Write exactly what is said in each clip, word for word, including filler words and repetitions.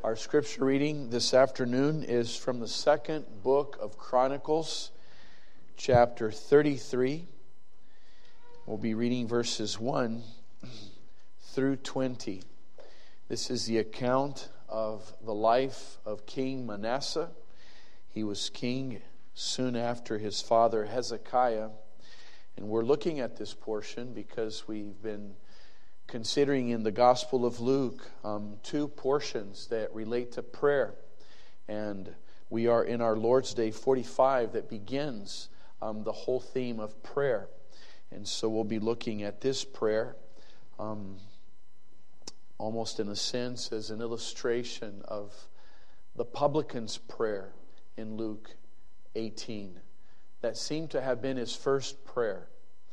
Our scripture reading this afternoon is from the second book of Chronicles, chapter thirty-three. We'll be reading verses one through twenty. This is the account of the life of King Manasseh. He was king soon after his father Hezekiah. And we're looking at this portion because we've been considering in the Gospel of Luke um, two portions that relate to prayer. And we are in our Lord's Day forty-five that begins um, the whole theme of prayer. And so we'll be looking at this prayer um, almost in a sense as an illustration of the publican's prayer in Luke eighteen. That seemed to have been his first prayer.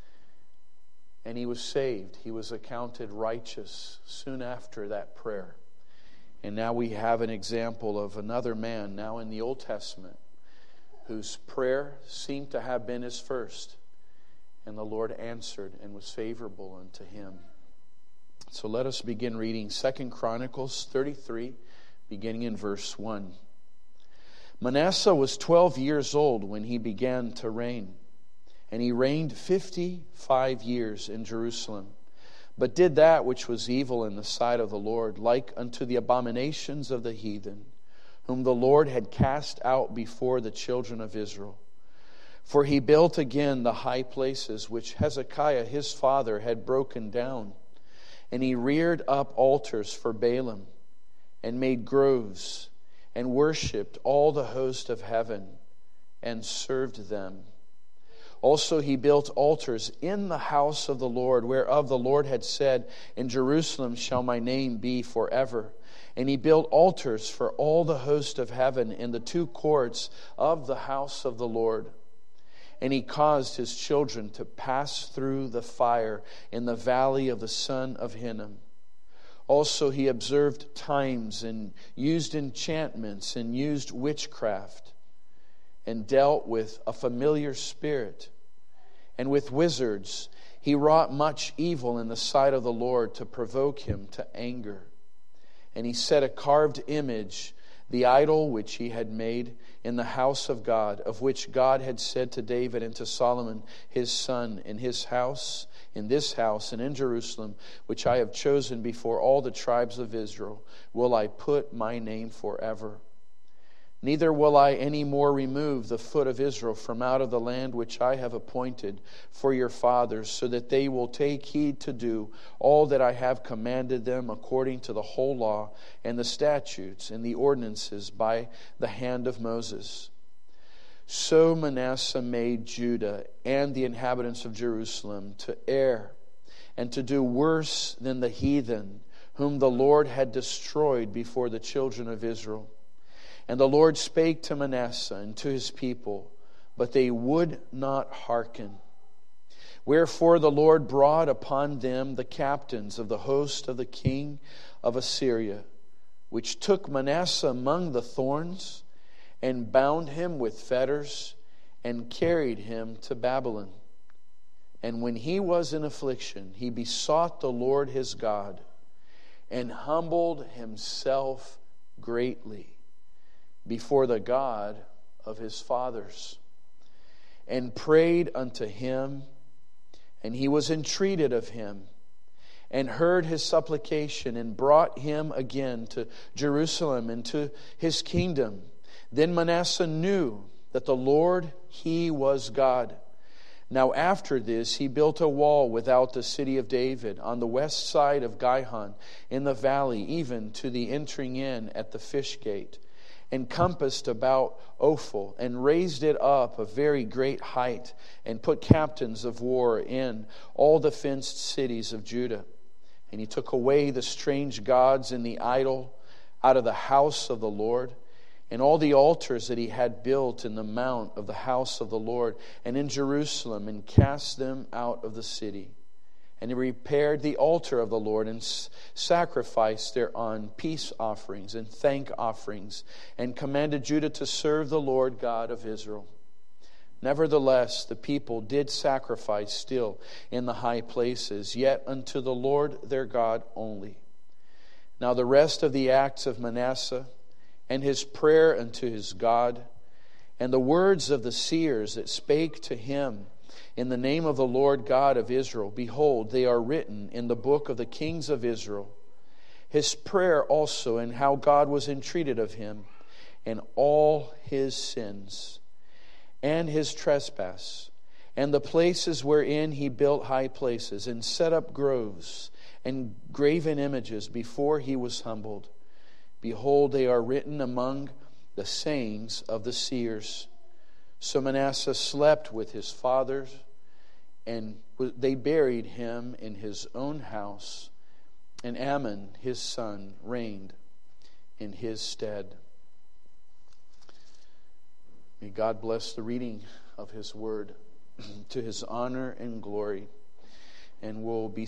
And he was saved. He was accounted righteous soon after that prayer. And now we have an example of another man, now in the Old Testament, whose prayer seemed to have been his first. And the Lord answered and was favorable unto him. So let us begin reading Second Chronicles thirty-three, beginning in verse one. Manasseh was twelve years old when he began to reign. And he reigned fifty-five years in Jerusalem, but did that which was evil in the sight of the Lord, like unto the abominations of the heathen, whom the Lord had cast out before the children of Israel. For he built again the high places which Hezekiah his father had broken down, and he reared up altars for Baalim, and made groves, and worshipped all the host of heaven, and served them. Also he built altars in the house of the Lord, whereof the Lord had said, In Jerusalem shall my name be forever. And he built altars for all the host of heaven in the two courts of the house of the Lord. And he caused his children to pass through the fire in the valley of the son of Hinnom. Also he observed times and used enchantments and used witchcraft, and dealt with a familiar spirit. And with wizards he wrought much evil in the sight of the Lord to provoke him to anger. And he set a carved image, the idol which he had made in the house of God, of which God had said to David and to Solomon his son, In his house, in this house, and in Jerusalem, which I have chosen before all the tribes of Israel, will I put my name forever. Neither will I any more remove the foot of Israel from out of the land which I have appointed for your fathers, so that they will take heed to do all that I have commanded them according to the whole law and the statutes and the ordinances by the hand of Moses. So Manasseh made Judah and the inhabitants of Jerusalem to err and to do worse than the heathen, whom the Lord had destroyed before the children of Israel. And the Lord spake to Manasseh and to his people, but they would not hearken. Wherefore the Lord brought upon them the captains of the host of the king of Assyria, which took Manasseh among the thorns, and bound him with fetters, and carried him to Babylon. And when he was in affliction, he besought the Lord his God, and humbled himself greatly before the God of his fathers, and prayed unto him, and he was entreated of him, and heard his supplication, and brought him again to Jerusalem and to his kingdom. Then Manasseh knew that the Lord, he was God. Now after this he built a wall without the city of David, on the west side of Gihon, in the valley, even to the entering in at the fish gate, encompassed about Ophel, and raised it up a very great height, and put captains of war in all the fenced cities of Judah. And he took away the strange gods and the idol out of the house of the Lord, and all the altars that he had built in the mount of the house of the Lord, and in Jerusalem, and cast them out of the city. And he repaired the altar of the Lord, and sacrificed thereon peace offerings and thank offerings, and commanded Judah to serve the Lord God of Israel. Nevertheless, the people did sacrifice still in the high places, yet unto the Lord their God only. Now the rest of the acts of Manasseh, and his prayer unto his God, and the words of the seers that spake to him in the name of the Lord God of Israel, behold, they are written in the book of the kings of Israel. His prayer also, and how God was entreated of him, and all his sins, and his trespass, and the places wherein he built high places, and set up groves, and graven images before he was humbled. Behold, they are written among the sayings of the seers. So Manasseh slept with his fathers, and they buried him in his own house, and Amon his son reigned in his stead. May God bless the reading of his word to his honor and glory, and we'll be.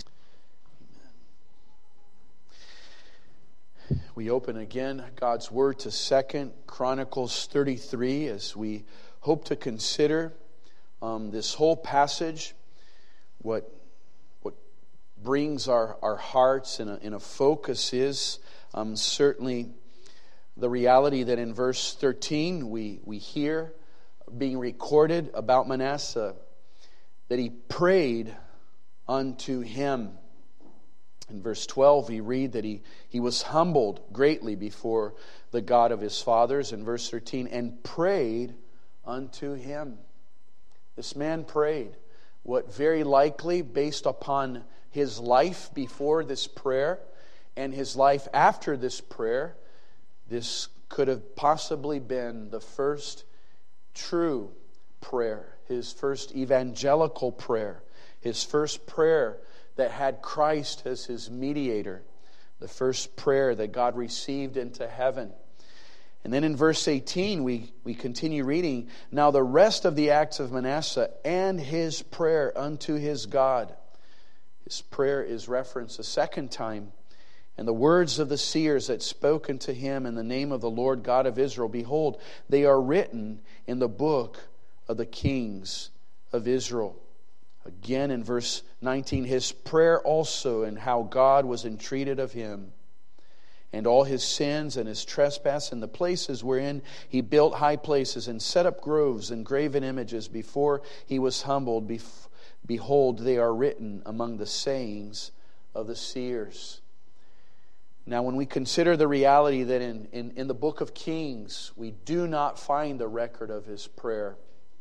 We open again God's Word to Second Chronicles thirty-three as we hope to consider um, this whole passage, what what brings our, our hearts in a, in a focus is um, certainly the reality that in verse thirteen we, we hear being recorded about Manasseh, that he prayed unto him. In verse twelve, we read that he, he was humbled greatly before the God of his fathers. In verse thirteen, and prayed unto him. This man prayed. What very likely, based upon his life before this prayer and his life after this prayer, this could have possibly been the first true prayer, his first evangelical prayer, his first prayer that had Christ as his mediator, the first prayer that God received into heaven. And then in verse eighteen, we, we continue reading, now the rest of the acts of Manasseh and his prayer unto his God. His prayer is referenced a second time. And the words of the seers that spoke unto him in the name of the Lord God of Israel, behold, they are written in the book of the kings of Israel. Again in verse nineteen, his prayer also, and how God was entreated of him, and all his sins and his trespass, and the places wherein he built high places, and set up groves and graven images before he was humbled. Behold, they are written among the sayings of the seers. Now, when we consider the reality that in, in, in the book of Kings, we do not find the record of his prayer,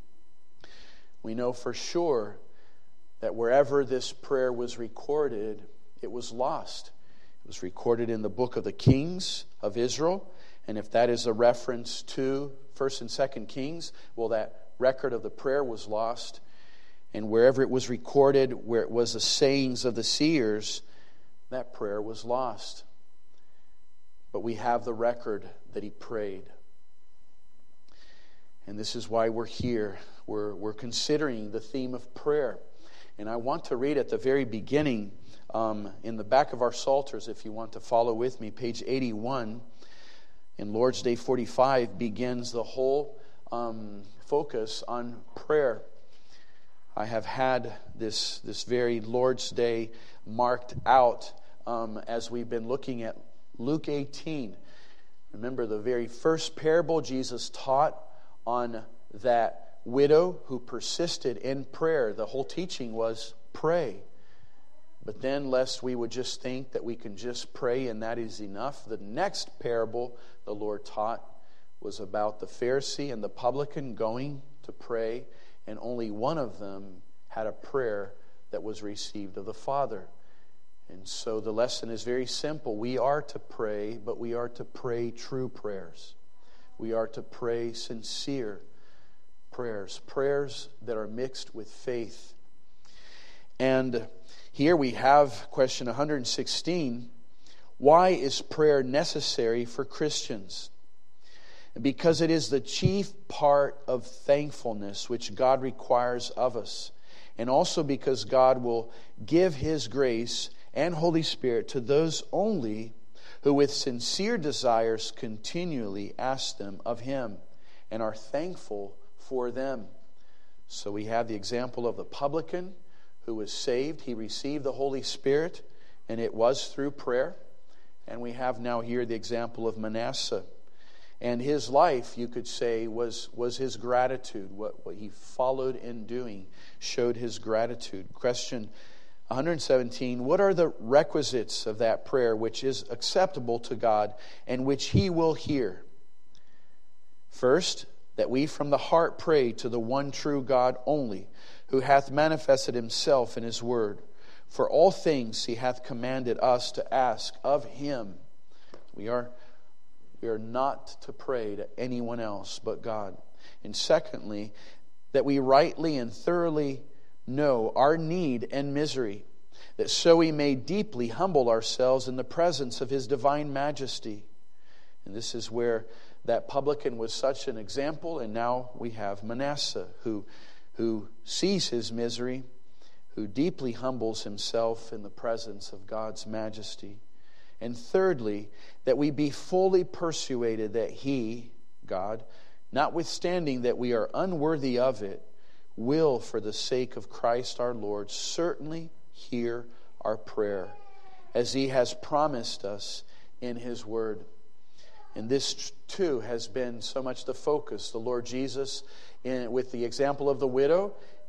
we know for sure that wherever this prayer was recorded, it was lost. It was recorded in the book of the Kings of Israel. And if that is a reference to First and Second Kings, well, that record of the prayer was lost. And wherever it was recorded, where it was the sayings of the seers, that prayer was lost. But we have the record that he prayed. And this is why we're here. We're, we're considering the theme of prayer. And I want to read at the very beginning, um, in the back of our Psalters, if you want to follow with me, page eighty-one, in Lord's Day forty-five, begins the whole um, focus on prayer. I have had this, this very Lord's Day marked out um, as we've been looking at Luke eighteen. Remember the very first parable Jesus taught on that widow who persisted in prayer. The whole teaching was pray. But then, lest we would just think that we can just pray and that is enough, the next parable the Lord taught was about the Pharisee and the publican going to pray, and only one of them had a prayer that was received of the Father. And so the lesson is very simple. We are to pray, but we are to pray true prayers. We are to pray sincere prayers, prayers that are mixed with faith. And here we have question one hundred sixteen. Why is prayer necessary for Christians? Because it is the chief part of thankfulness which God requires of us. And also because God will give His grace and Holy Spirit to those only who with sincere desires continually ask them of Him and are thankful for them. So we have the example of the publican who was saved. He received the Holy Spirit, and it was through prayer. And we have now here the example of Manasseh. And his life, you could say, was, was his gratitude. What, what he followed in doing showed his gratitude. Question one hundred seventeen, what are the requisites of that prayer which is acceptable to God and which He will hear? First, that we from the heart pray to the one true God only, who hath manifested Himself in His word. For all things He hath commanded us to ask of Him. We are, we are not to pray to anyone else but God. And secondly, that we rightly and thoroughly know our need and misery, that so we may deeply humble ourselves in the presence of His divine majesty. And this is where that publican was such an example, and now we have Manasseh, who, who sees his misery, who deeply humbles himself in the presence of God's majesty. And thirdly, that we be fully persuaded that He, God, notwithstanding that we are unworthy of it, will, for the sake of Christ our Lord, certainly hear our prayer, as He has promised us in His word. And this, too, has been so much the focus. The Lord Jesus, in, with the example of the widow,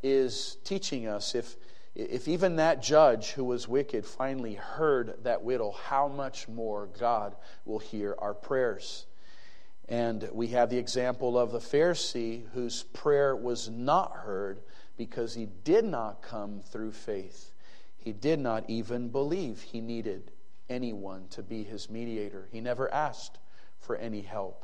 is teaching us, if, if even that judge who was wicked finally heard that widow, how much more God will hear our prayers. And we have the example of the Pharisee whose prayer was not heard because he did not come through faith. He did not even believe he needed anyone to be his mediator. He never asked for any help.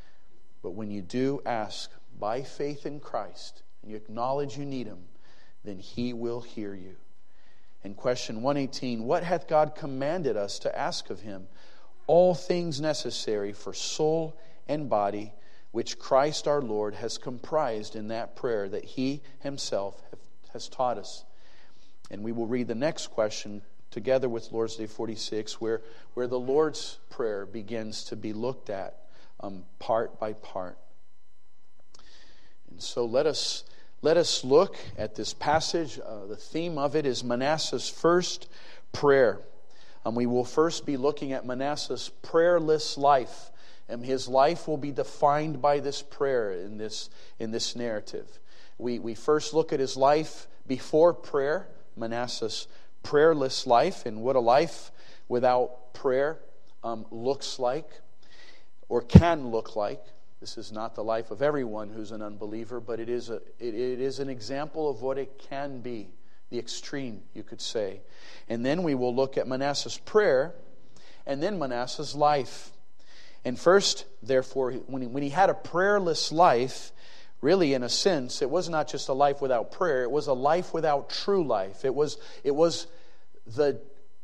But when you do ask by faith in Christ and you acknowledge you need Him, then He will hear you. And question one eighteen, what hath God commanded us to ask of Him? All things necessary for soul and body, which Christ our Lord has comprised in that prayer that He Himself has taught us. And we will read the next question together with Lord's Day forty-six, where, where the Lord's Prayer begins to be looked at um, part by part. And so let us, let us look at this passage. Uh, the theme of it is Manasseh's first prayer. Um, we will first be looking at Manasseh's prayerless life. And his life will be defined by this prayer in this, in this narrative. We, we first look at his life before prayer, Manasseh's prayerless life, and what a life without prayer um, looks like or can look like. This is not the life of everyone who's an unbeliever, but it is, a, it, it is an example of what it can be, the extreme, you could say. And then we will look at Manasseh's prayer and then Manasseh's life. And first, therefore, when he, when he had a prayerless life, really, in a sense, it was not just a life without prayer. It was a life without true life. It was, it was the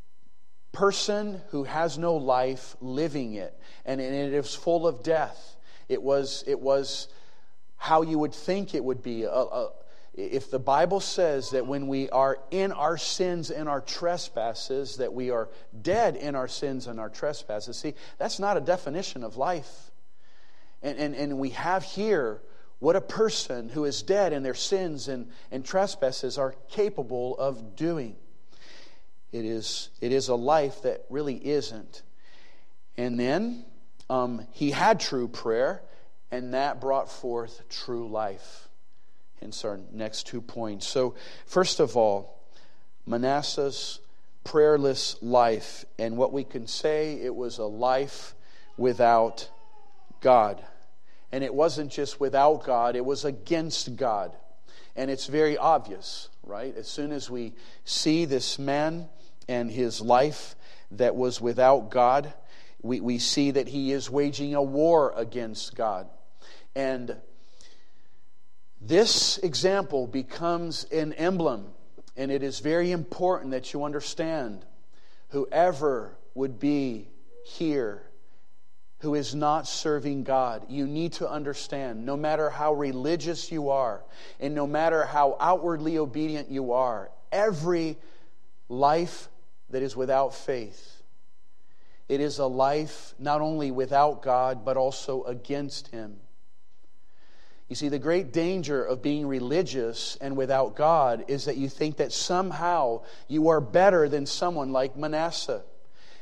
person who has no life living it. And it is full of death. It was, it was how you would think it would be. A, a, if the Bible says that when we are in our sins and our trespasses, that we are dead in our sins and our trespasses, see, that's not a definition of life. And, and, and we have here what a person who is dead in their sins and, and trespasses are capable of doing. It is, it is a life that really isn't. And then um, he had true prayer, and that brought forth true life. Hence our next two points. So, first of all, Manasseh's prayerless life. And what we can say, it was a life without God. And it wasn't just without God, it was against God. And it's very obvious, right? As soon as we see this man and his life that was without God, we, we see that he is waging a war against God. And this example becomes an emblem, and it is very important that you understand whoever would be here who is not serving God, you need to understand, no matter how religious you are, and no matter how outwardly obedient you are, every life that is without faith, it is a life not only without God, but also against Him. You see, the great danger of being religious and without God is that you think that somehow you are better than someone like Manasseh.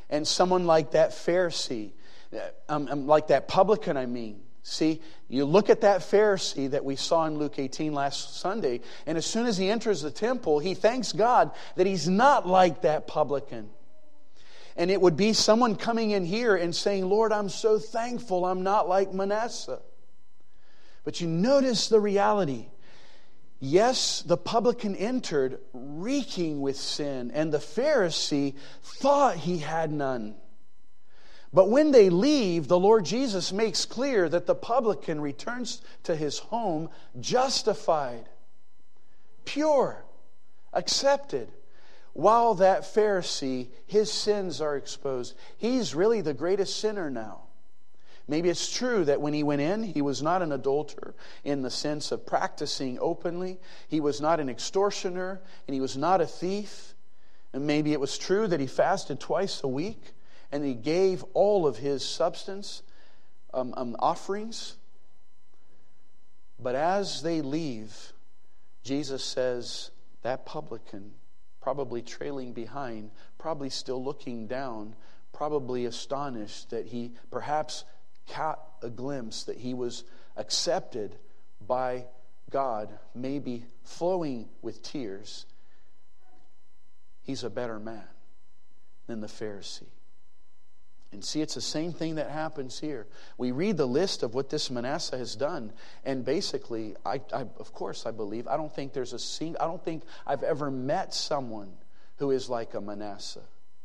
And someone like that Pharisee, um, like that publican, I mean. See, you look at that Pharisee that we saw in Luke eighteen last Sunday, and as soon as he enters the temple, he thanks God that he's not like that publican. And it would be someone coming in here and saying, Lord, I'm so thankful I'm not like Manasseh. But you notice the reality. Yes, the publican entered reeking with sin, and the Pharisee thought he had none. But when they leave, the Lord Jesus makes clear that the publican returns to his home justified, pure, accepted, while that Pharisee, his sins are exposed. He's really the greatest sinner now. Maybe it's true that when he went in, he was not an adulterer in the sense of practicing openly. He was not an extortioner, and he was not a thief. And maybe it was true that he fasted twice a week, and he gave all of his substance um, um, offerings. But as they leave, Jesus says, that publican, probably trailing behind, probably still looking down, probably astonished that he perhaps caught a glimpse that he was accepted by God, maybe flowing with tears. He's a better man than the Pharisee. And see, it's the same thing that happens here. We read the list of what this Manasseh has done, and basically, I, I of course, I believe, I don't think there's a single, I don't think I've ever met someone who is like a Manasseh.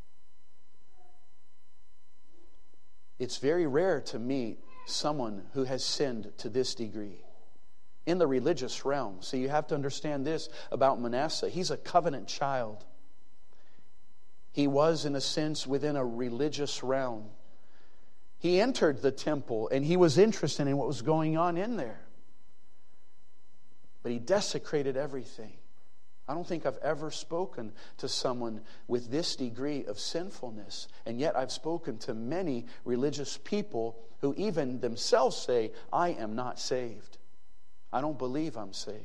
It's very rare to meet someone who has sinned to this degree in the religious realm. So you have to understand this about Manasseh. He's a covenant child. He was, in a sense, within a religious realm. He entered the temple and he was interested in what was going on in there. But he desecrated everything. I don't think I've ever spoken to someone with this degree of sinfulness. And yet I've spoken to many religious people who even themselves say, I am not saved. I don't believe I'm saved.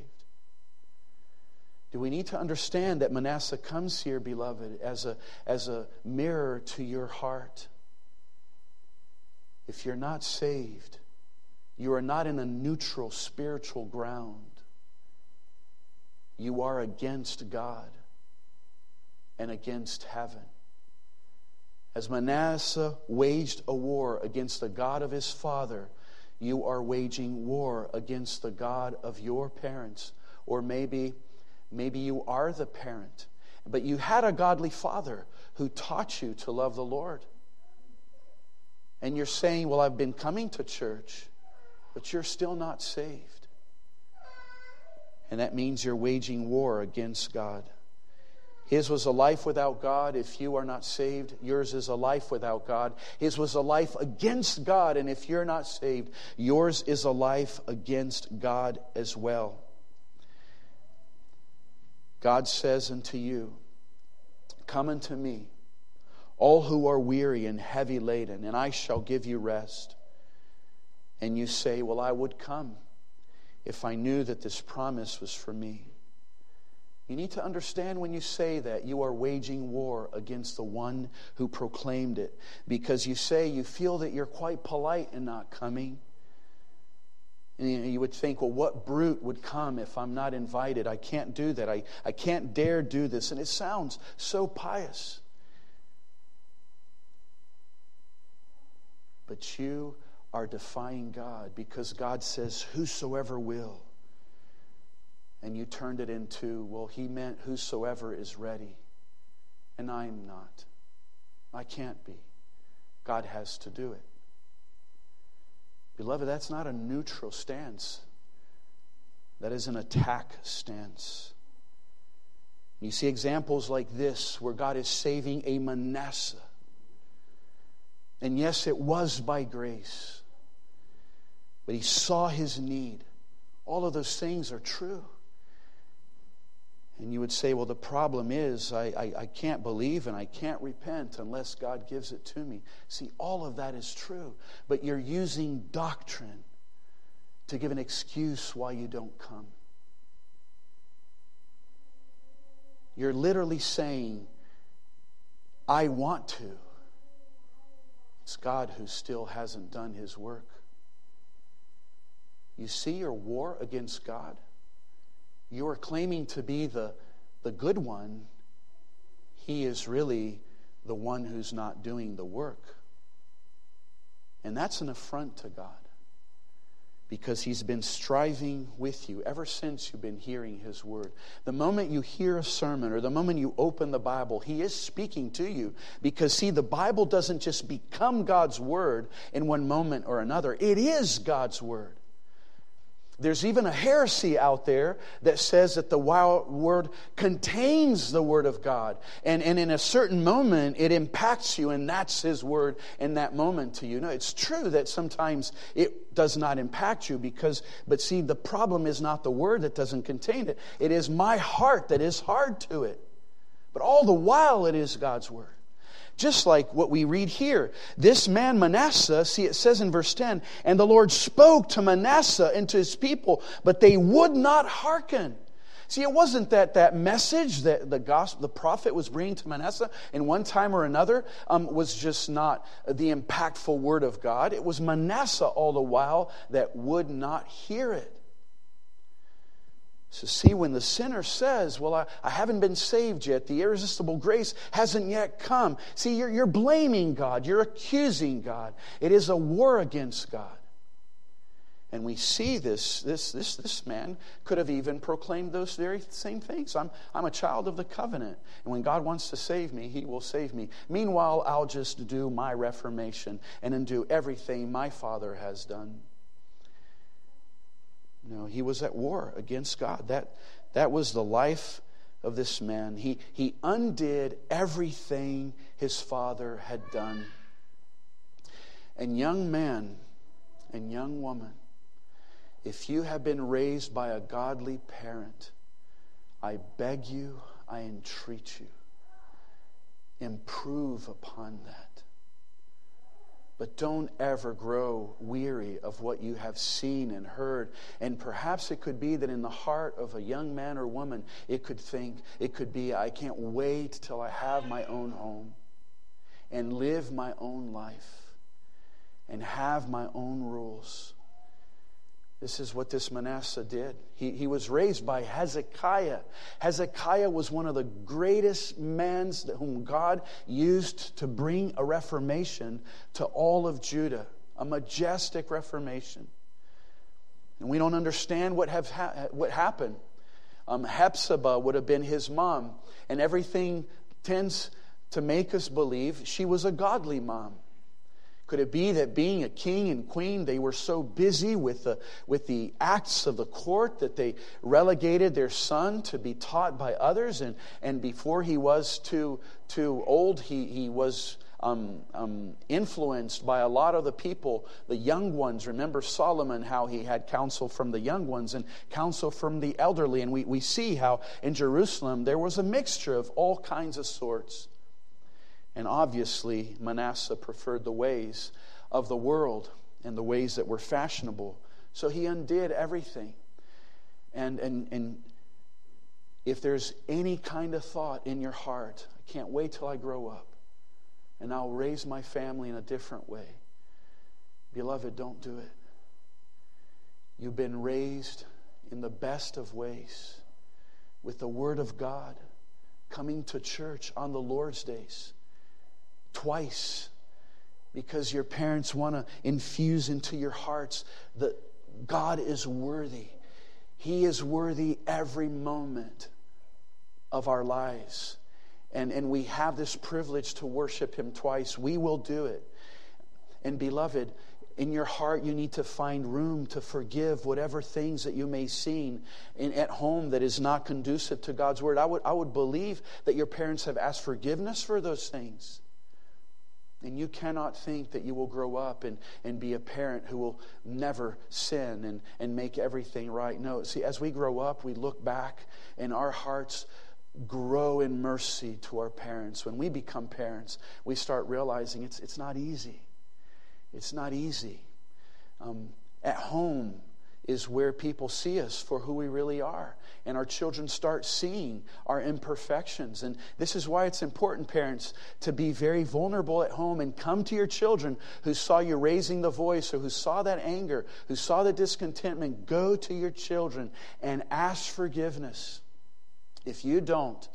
Do we need to understand that Manasseh comes here, beloved, as a, as a mirror to your heart? If you're not saved, you are not in a neutral spiritual ground. You are against God and against heaven. As Manasseh waged a war against the God of his father, you are waging war against the God of your parents. Or maybe, maybe you are the parent, but you had a godly father who taught you to love the Lord. And you're saying, well, I've been coming to church, but you're still not saved. And that means you're waging war against God. His was a life without God. If you are not saved, yours is a life without God. His was a life against God. And if you're not saved, yours is a life against God as well. God says unto you, come unto me, all who are weary and heavy laden, and I shall give you rest. And you say, well, I would come if I knew that this promise was for me. You need to understand when you say that, you are waging war against the one who proclaimed it. Because you say you feel that you're quite polite in not coming. And you would think, well, what brute would come if I'm not invited? I can't do that. I, I can't dare do this. And it sounds so pious. But you are defying God, because God says, whosoever will. And you turned it into, well, he meant whosoever is ready. And I'm not. I can't be. God has to do it. Beloved, that's not a neutral stance. That is an attack stance. You see examples like this where God is saving a Manasseh. And yes, it was by grace. But he saw his need. All of those things are true. And you would say, well, the problem is I, I, I can't believe and I can't repent unless God gives it to me. See, all of that is true. But you're using doctrine to give an excuse why you don't come. You're literally saying, I want to, It's God who still hasn't done his work. You see your war against God? You are claiming to be the, the good one. He is really the one who's not doing the work. And that's an affront to God, because he's been striving with you ever since you've been hearing his word. The moment you hear a sermon or the moment you open the Bible, he is speaking to you. Because, see, the Bible doesn't just become God's word in one moment or another. It is God's word. There's even a heresy out there that says that the Word contains the Word of God. And, and in a certain moment, it impacts you, and that's His Word in that moment to you. No, it's true that sometimes it does not impact you, because, but see, the problem is not the Word that doesn't contain it. It is my heart that is hard to it. But all the while, it is God's Word. Just like what we read here. This man Manasseh, see, it says in verse ten, and the Lord spoke to Manasseh and to his people, but they would not hearken. See, it wasn't that that message that the gospel, the prophet was bringing to Manasseh in one time or another um, was just not the impactful word of God. It was Manasseh all the while that would not hear it. So see, when the sinner says, well, I, I haven't been saved yet, the irresistible grace hasn't yet come. See, you're, you're blaming God. You're accusing God. It is a war against God. And we see this, this, this, this man could have even proclaimed those very same things. I'm, I'm a child of the covenant. And when God wants to save me, He will save me. Meanwhile, I'll just do my reformation and undo everything my Father has done. No, he was at war against God. That, that was the life of this man. He, he undid everything his father had done. And young man and young woman, if you have been raised by a godly parent, I beg you, I entreat you, improve upon that. But don't ever grow weary of what you have seen and heard. And perhaps it could be that in the heart of a young man or woman, it could think, it could be, I can't wait till I have my own home and live my own life and have my own rules. This is what this Manasseh did. He, he was raised by Hezekiah. Hezekiah was one of the greatest men whom God used to bring a reformation to all of Judah. A majestic reformation. And we don't understand what, have ha- what happened. Um, Hephzibah would have been his mom. And everything tends to make us believe she was a godly mom. Could it be that being a king and queen, they were so busy with the, with the acts of the court that they relegated their son to be taught by others? And, and before he was too, too old, he, he was um, um, influenced by a lot of the people, the young ones. Remember Solomon, how he had counsel from the young ones and counsel from the elderly. And we, we see how in Jerusalem there was a mixture of all kinds of sorts. And obviously, Manasseh preferred the ways of the world and the ways that were fashionable. So he undid everything. And, and, and if there's any kind of thought in your heart, I can't wait till I grow up and I'll raise my family in a different way. Beloved, don't do it. You've been raised in the best of ways with the Word of God, coming to church on the Lord's days. Twice, because your parents want to infuse into your hearts that God is worthy. He is worthy every moment of our lives. And, and we have this privilege to worship Him twice. We will do it. And beloved, in your heart you need to find room to forgive whatever things that you may see in, at home that is not conducive to God's Word. I would, I would believe that your parents have asked forgiveness for those things. And you cannot think that you will grow up and, and be a parent who will never sin and, and make everything right. No, see, as we grow up, we look back and our hearts grow in mercy to our parents. When we become parents, we start realizing it's it's not easy. It's not easy. Um, at home, is where people see us for who we really are. And our children start seeing our imperfections. And this is why it's important, parents, to be very vulnerable at home and come to your children who saw you raising the voice or who saw that anger, who saw the discontentment. Go to your children and ask forgiveness. If you don't,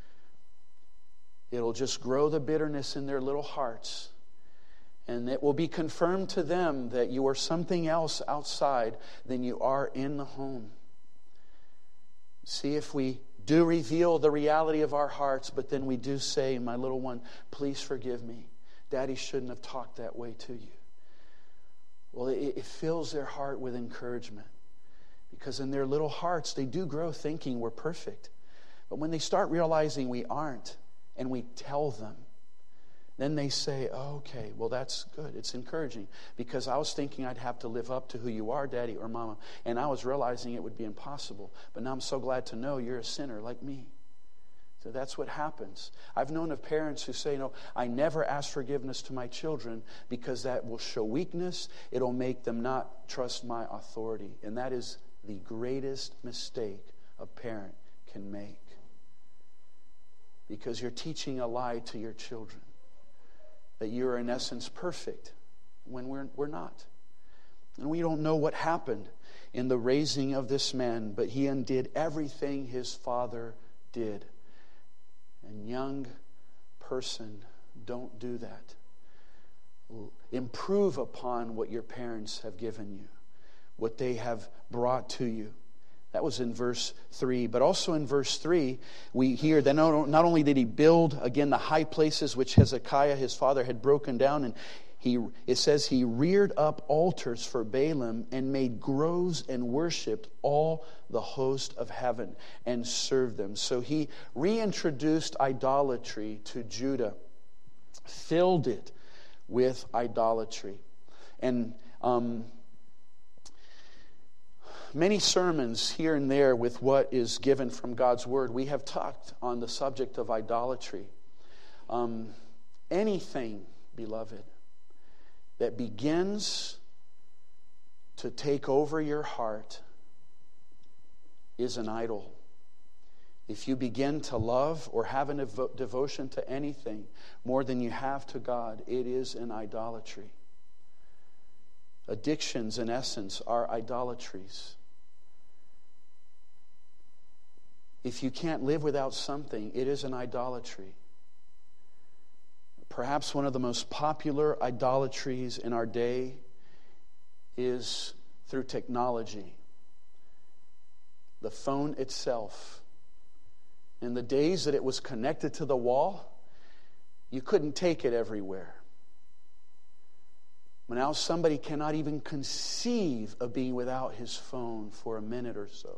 it'll just grow the bitterness in their little hearts. And it will be confirmed to them that you are something else outside than you are in the home. See if we do reveal the reality of our hearts, but then we do say, my little one, please forgive me. Daddy shouldn't have talked that way to you. Well, it, it fills their heart with encouragement. Because in their little hearts, they do grow thinking we're perfect. But when they start realizing we aren't, and we tell them, then they say, oh, okay, well, that's good. It's encouraging. Because I was thinking I'd have to live up to who you are, Daddy or Mama. And I was realizing it would be impossible. But now I'm so glad to know you're a sinner like me. So that's what happens. I've known of parents who say, no, I never ask forgiveness to my children because that will show weakness. It'll make them not trust my authority. And that is the greatest mistake a parent can make. Because you're teaching a lie to your children. That you're in essence perfect when we're, we're not. And we don't know what happened in the raising of this man, but he undid everything his father did. And young person, don't do that. Improve upon what your parents have given you, what they have brought to you. That was in verse three. But also in verse three, we hear that not only did he build, again, the high places which Hezekiah, his father, had broken down, and he, it says he reared up altars for Baalim and made groves and worshipped all the host of heaven and served them. So he reintroduced idolatry to Judah, filled it with idolatry. And um many sermons here and there with what is given from God's Word, we have talked on the subject of idolatry. Um, anything, beloved, that begins to take over your heart is an idol. If you begin to love or have a devo- devotion to anything more than you have to God, it is an idolatry. Addictions, in essence, are idolatries. If you can't live without something, it is an idolatry. Perhaps one of the most popular idolatries in our day is through technology. The phone itself. In the days that it was connected to the wall, you couldn't take it everywhere. Now somebody cannot even conceive of being without his phone for a minute or so.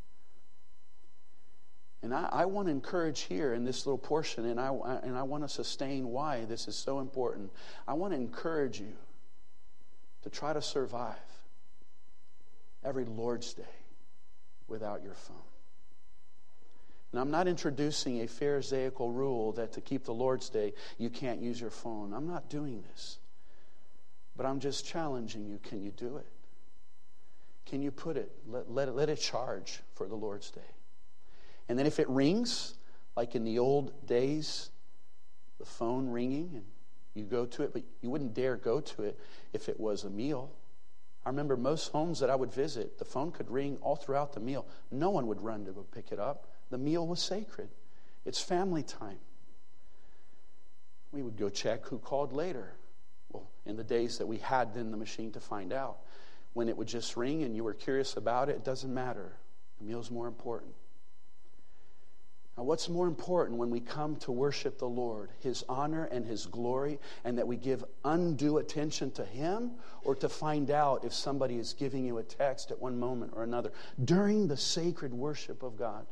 And I, I want to encourage here in this little portion, and I, and I want to sustain why this is so important. I want to encourage you to try to survive every Lord's Day without your phone. Now, I'm not introducing a Pharisaical rule that to keep the Lord's Day, you can't use your phone. I'm not doing this. But I'm just challenging you. Can you do it? Can you put it? Let, let it, let it charge for the Lord's Day. And then if it rings, like in the old days, the phone ringing, and you go to it, but you wouldn't dare go to it if it was a meal. I remember most homes that I would visit, the phone could ring all throughout the meal. No one would run to go pick it up. The meal was sacred. It's family time. We would go check who called later. Well, in the days that we had then the machine to find out. When it would just ring and you were curious about it, it doesn't matter. The meal's more important. Now, what's more important when we come to worship the Lord? His honor and His glory, and that we give undue attention to Him, or to find out if somebody is giving you a text at one moment or another during the sacred worship of God?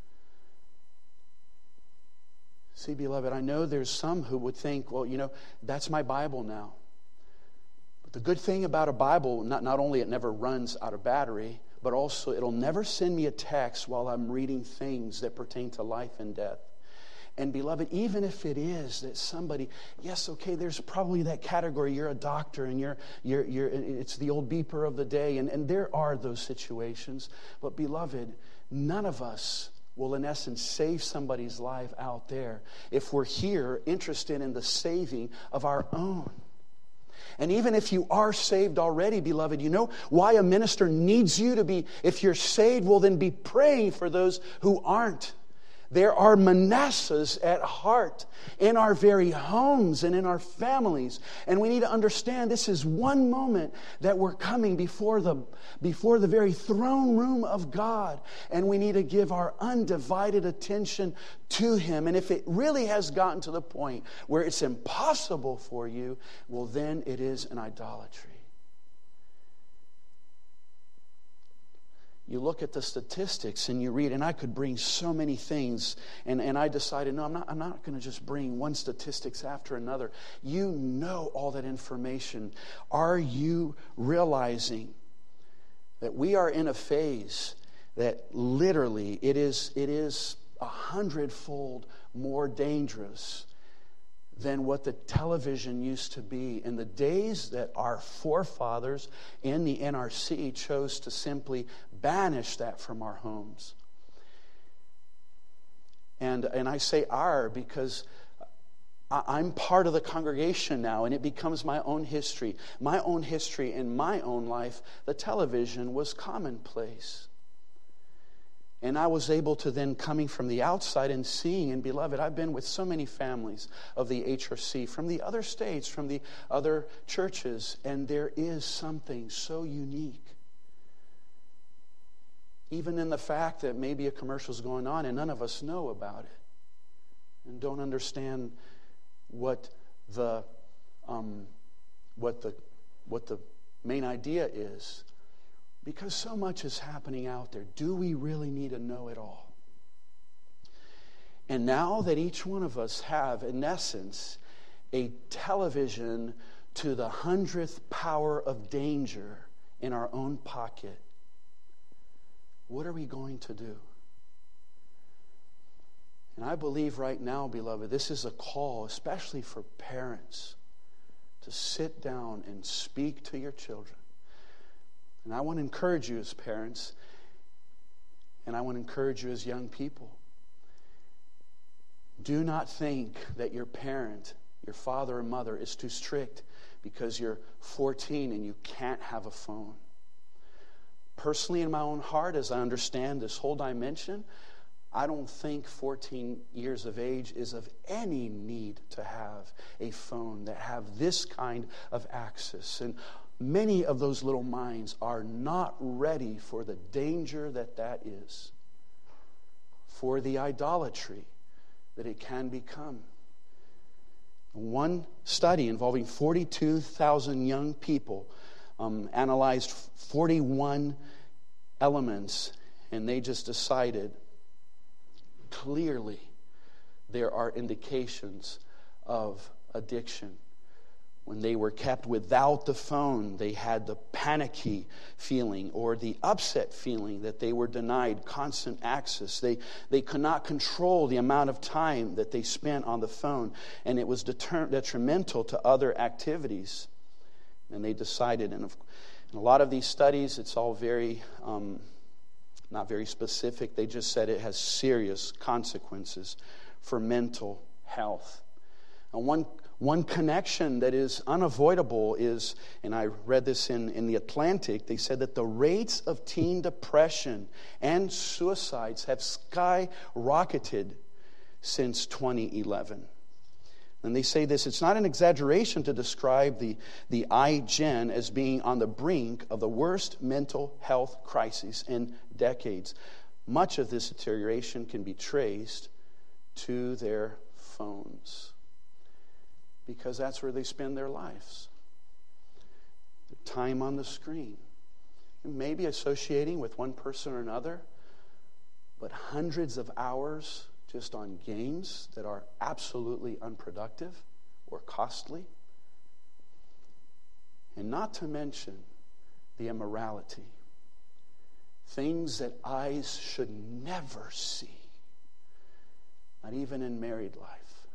See, beloved, I know there's some who would think, well, you know, that's my Bible now. But the good thing about a Bible, not, not only it never runs out of battery, but also it'll never send me a text while I'm reading things that pertain to life and death. And beloved, even if it is that somebody, yes, okay, there's probably that category. You're a doctor and you're, you're, you're it's the old beeper of the day. And, and there are those situations. But beloved, none of us will in essence save somebody's life out there if we're here interested in the saving of our own. And even if you are saved already, beloved, you know why a minister needs you to be, if you're saved, well then be praying for those who aren't. There are Manassehs at heart in our very homes and in our families. And we need to understand this is one moment that we're coming before the, before the very throne room of God. And we need to give our undivided attention to Him. And if it really has gotten to the point where it's impossible for you, well then it is an idolatry. You look at the statistics and you read, and I could bring so many things, and, and I decided, no, I'm not, I'm not going to just bring one statistics after another. You know all that information. Are you realizing that we are in a phase that literally it is, it is a hundredfold more dangerous than what the television used to be in the days that our forefathers in the N R C chose to simply banish that from our homes. And, and I say our because I'm part of the congregation now, and it becomes my own history. My own history in my own life, the television was commonplace. And I was able to then, coming from the outside and seeing, and beloved, I've been with so many families of the H R C, from the other states, from the other churches, and there is something so unique. Even in the fact that maybe a commercial's going on and none of us know about it and don't understand what the um, what the what the main idea is. Because so much is happening out there. Do we really need to know it all? And now that each one of us have, in essence, a television to the hundredth power of danger in our own pocket, what are we going to do? And I believe right now, beloved, this is a call, especially for parents, to sit down and speak to your children. And I want to encourage you as parents, and I want to encourage you as young people. Do not think that your parent, your father or mother, is too strict because you're fourteen and you can't have a phone. Personally, in my own heart, as I understand this whole dimension, I don't think fourteen years of age is of any need to have a phone that have this kind of access. And many of those little minds are not ready for the danger that that is, for the idolatry that it can become. One study involving forty-two thousand young people um, analyzed forty-one elements, and they just decided clearly there are indications of addiction. When they were kept without the phone, they had the panicky feeling or the upset feeling that they were denied constant access. They, they could not control the amount of time that they spent on the phone, and it was deter- detrimental to other activities. And they decided, and in a lot of these studies, it's all very, um, not very specific. They just said it has serious consequences for mental health. And one One connection that is unavoidable is, and I read this in, in the Atlantic, they said that the rates of teen depression and suicides have skyrocketed since twenty eleven. And they say this, it's not an exaggeration to describe the, the iGen as being on the brink of the worst mental health crisis in decades. Much of this deterioration can be traced to their phones, because that's where they spend their lives. Their time on the screen. Maybe associating with one person or another, but hundreds of hours just on games that are absolutely unproductive or costly. And not to mention the immorality. Things that eyes should never see. not even in married life.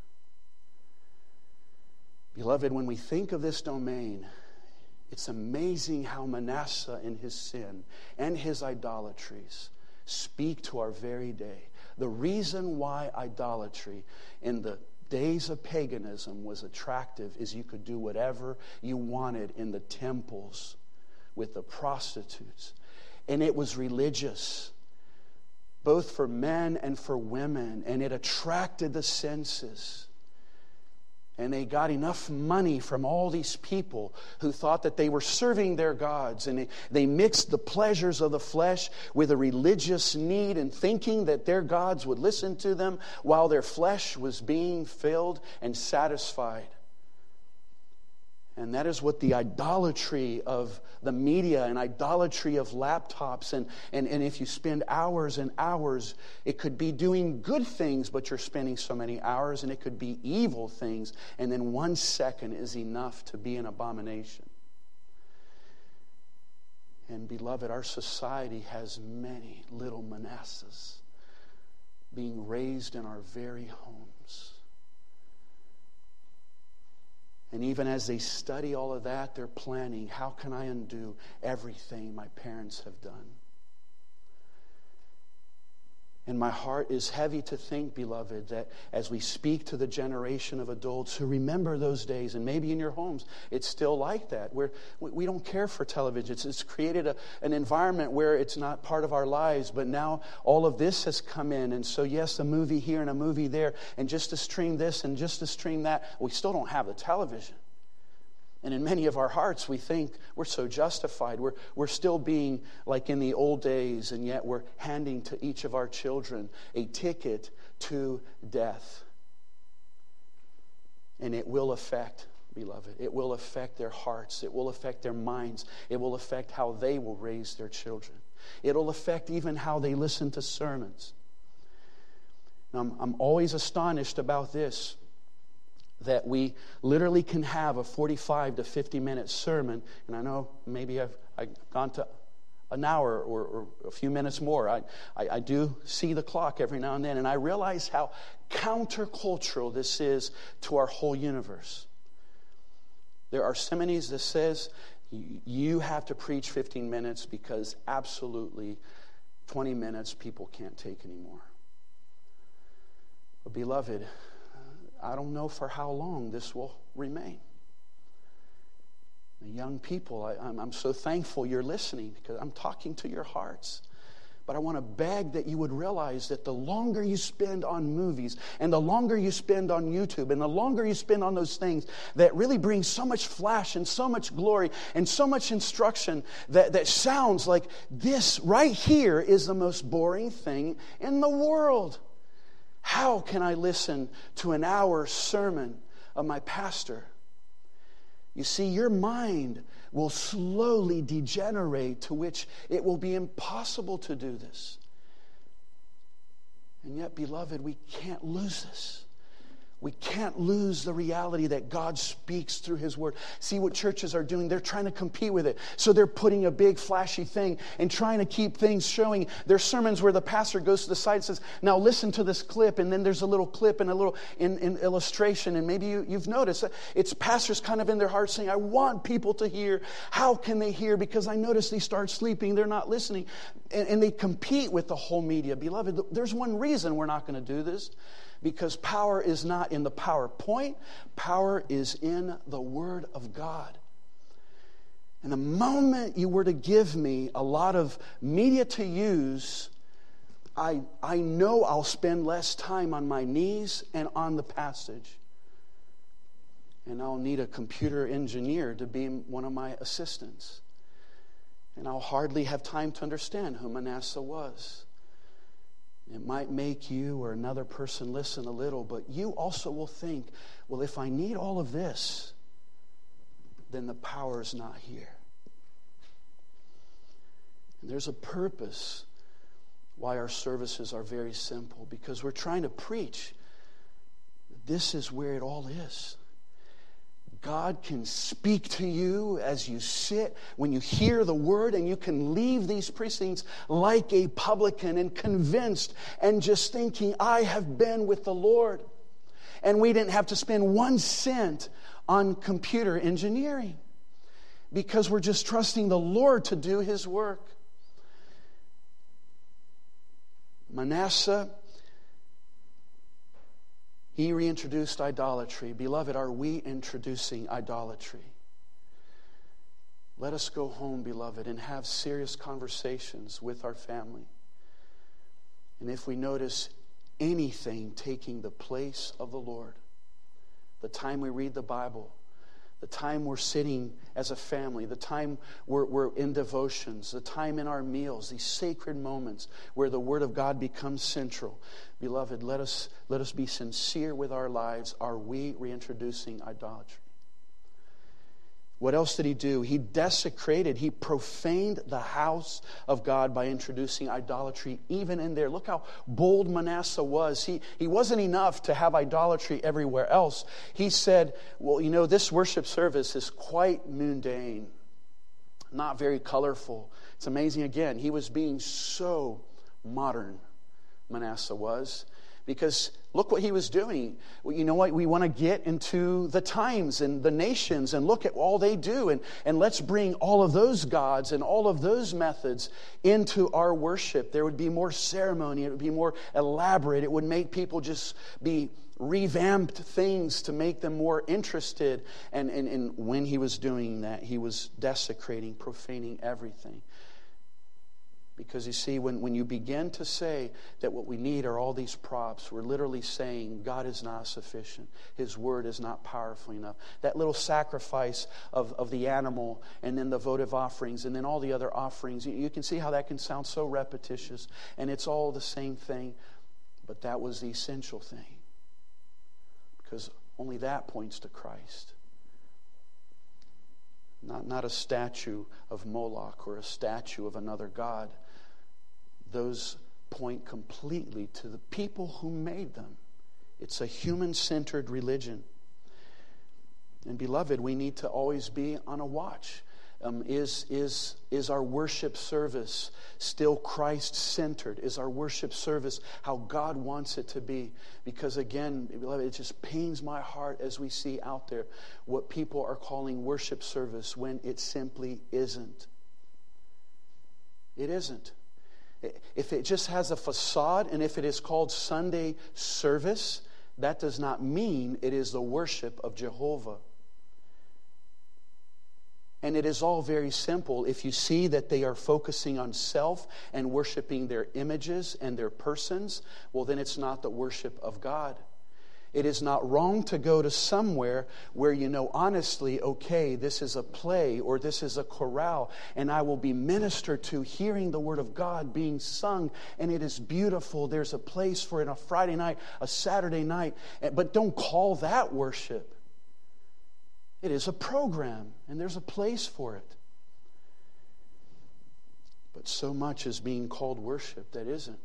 Beloved, when we think of this domain, it's amazing how Manasseh in his sin and his idolatries speak to our very day. The reason why idolatry in the days of paganism was attractive is you could do whatever you wanted in the temples with the prostitutes. And it was religious, both for men and for women, and it attracted the senses. And they got enough money from all these people who thought that they were serving their gods. And they, they mixed the pleasures of the flesh with a religious need and thinking that their gods would listen to them while their flesh was being filled and satisfied. And that is what the idolatry of the media and idolatry of laptops. And, and, and if you spend hours and hours, it could be doing good things, but you're spending so many hours, and it could be evil things. And then one second is enough to be an abomination. And beloved, our society has many little Manassehs being raised in our very homes. And even as they study all of that, they're planning, how can I undo everything my parents have done? And my heart is heavy to think, beloved, that as we speak to the generation of adults who remember those days, and maybe in your homes, it's still like that, where we don't care for television. It's, it's created a, an environment where it's not part of our lives, but now all of this has come in. And so, yes, a movie here and a movie there, and just to stream this and just to stream that, we still don't have the television. And in many of our hearts, we think we're so justified. We're, we're still being like in the old days, and yet we're handing to each of our children a ticket to death. And it will affect, beloved, it will affect their hearts. It will affect their minds. It will affect how they will raise their children. It will affect even how they listen to sermons. Now, I'm, I'm always astonished about this, that we literally can have a forty-five to fifty minute sermon. And I know maybe I've, I've gone to an hour or, or a few minutes more. I, I, I do see the clock every now and then, and I realize how countercultural this is to our whole universe. There are seminaries that says you have to preach fifteen minutes because absolutely twenty minutes people can't take anymore. But beloved, I don't know for how long this will remain. The young people, I, I'm, I'm so thankful you're listening because I'm talking to your hearts. But I want to beg that you would realize that the longer you spend on movies and the longer you spend on YouTube and the longer you spend on those things that really bring so much flash and so much glory and so much instruction that, that sounds like this right here is the most boring thing in the world. How can I listen to an hour sermon of my pastor? You see, your mind will slowly degenerate to which it will be impossible to do this. And yet, beloved, we can't lose this. We can't lose the reality that God speaks through His Word. See what churches are doing? They're trying to compete with it. So they're putting a big flashy thing and trying to keep things showing. There's sermons where the pastor goes to the side and says, now listen to this clip. And then there's a little clip and a little in, in illustration. And maybe you, you've noticed it's pastors kind of in their heart saying, I want people to hear. How can they hear? Because I notice they start sleeping. They're not listening. And, and they compete with the whole media. Beloved, there's one reason we're not going to do this. Because power is not in the PowerPoint. Power is in the Word of God. And the moment you were to give me a lot of media to use, I, I know I'll spend less time on my knees and on the passage. And I'll need a computer engineer to be one of my assistants. And I'll hardly have time to understand who Manasseh was. It might make you or another person listen a little, but you also will think, well, if I need all of this, then the power is not here. And there's a purpose why our services are very simple, because we're trying to preach. This is where it all is. God can speak to you as you sit, when you hear the word, and you can leave these precincts like a publican and convinced and just thinking, I have been with the Lord. And we didn't have to spend one cent on computer engineering because we're just trusting the Lord to do His work. Manasseh, he reintroduced idolatry. Beloved, are we introducing idolatry? Let us go home, beloved, and have serious conversations with our family. And if we notice anything taking the place of the Lord, the time we read the Bible, the time we're sitting as a family, the time we're, we're in devotions, the time in our meals, these sacred moments where the Word of God becomes central. Beloved, let us, let us be sincere with our lives. Are we reintroducing idolatry? What else did he do? He desecrated, he profaned the house of God by introducing idolatry even in there. Look how bold Manasseh was. He, he wasn't enough to have idolatry everywhere else. He said, well, you know, this worship service is quite mundane, not very colorful. It's amazing again. He was being so modern, Manasseh was. Because look what he was doing. Well, you know what? We want to get into the times and the nations and look at all they do. And, and let's bring all of those gods and all of those methods into our worship. There would be more ceremony. It would be more elaborate. It would make people just be revamped things to make them more interested. And, and, and when he was doing that, he was desecrating, profaning everything. Because you see, when, when you begin to say that what we need are all these props, we're literally saying God is not sufficient. His word is not powerful enough. That little sacrifice of, of the animal and then the votive offerings and then all the other offerings, you, you can see how that can sound so repetitious. And it's all the same thing. But that was the essential thing. Because only that points to Christ. Not, not a statue of Moloch or a statue of another god. Those point completely to the people who made them. It's a human-centered religion. And beloved, we need to always be on a watch. Um, is, is, is our worship service still Christ-centered? Is our worship service how God wants it to be? Because again, beloved, it just pains my heart as we see out there what people are calling worship service when it simply isn't. It isn't. If it just has a facade and if it is called Sunday service, that does not mean it is the worship of Jehovah. And it is all very simple. If you see that they are focusing on self and worshiping their images and their persons, well, then it's not the worship of God. It is not wrong to go to somewhere where you know honestly, okay, this is a play or this is a chorale, and I will be ministered to hearing the Word of God being sung, and it is beautiful. There's a place for it on a Friday night, a Saturday night, but don't call that worship. It is a program, and there's a place for it. But so much is being called worship that isn't.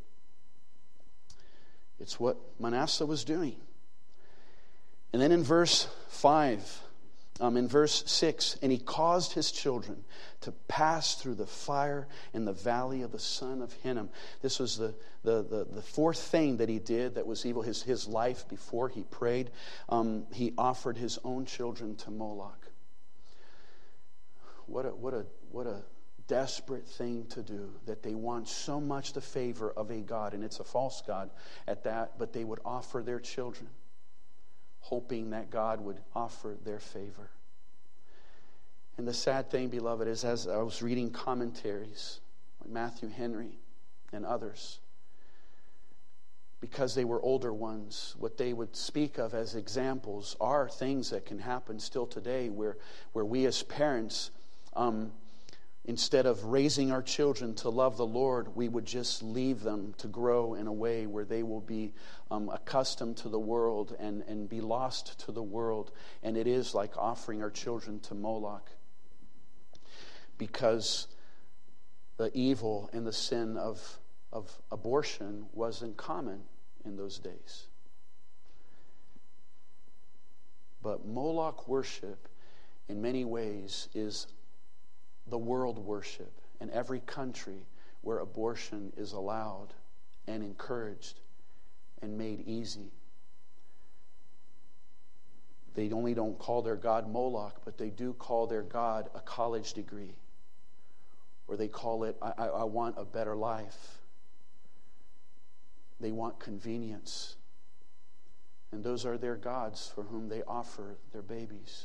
It's what Manasseh was doing. And then in verse five, um, in verse six, and he caused his children to pass through the fire in the valley of the son of Hinnom. This was the, the, the, the fourth thing that he did that was evil. His, his life before he prayed, um, he offered his own children to Moloch. What a, what a, what a desperate thing to do, that they want so much the favor of a God, and it's a false God at that, but they would offer their children, hoping that God would offer their favor. And the sad thing, beloved, is as I was reading commentaries like Matthew Henry and others, because they were older ones, what they would speak of as examples are things that can happen still today where, where we as parents, um, instead of raising our children to love the Lord, we would just leave them to grow in a way where they will be um, accustomed to the world and, and be lost to the world. And it is like offering our children to Moloch, because the evil and the sin of, of abortion wasn't common in those days. But Moloch worship, in many ways, is the world worship in every country where abortion is allowed and encouraged and made easy. They only don't call their god Moloch, but they do call their god a college degree. Or they call it, I, I, I want a better life. They want convenience. And those are their gods for whom they offer their babies.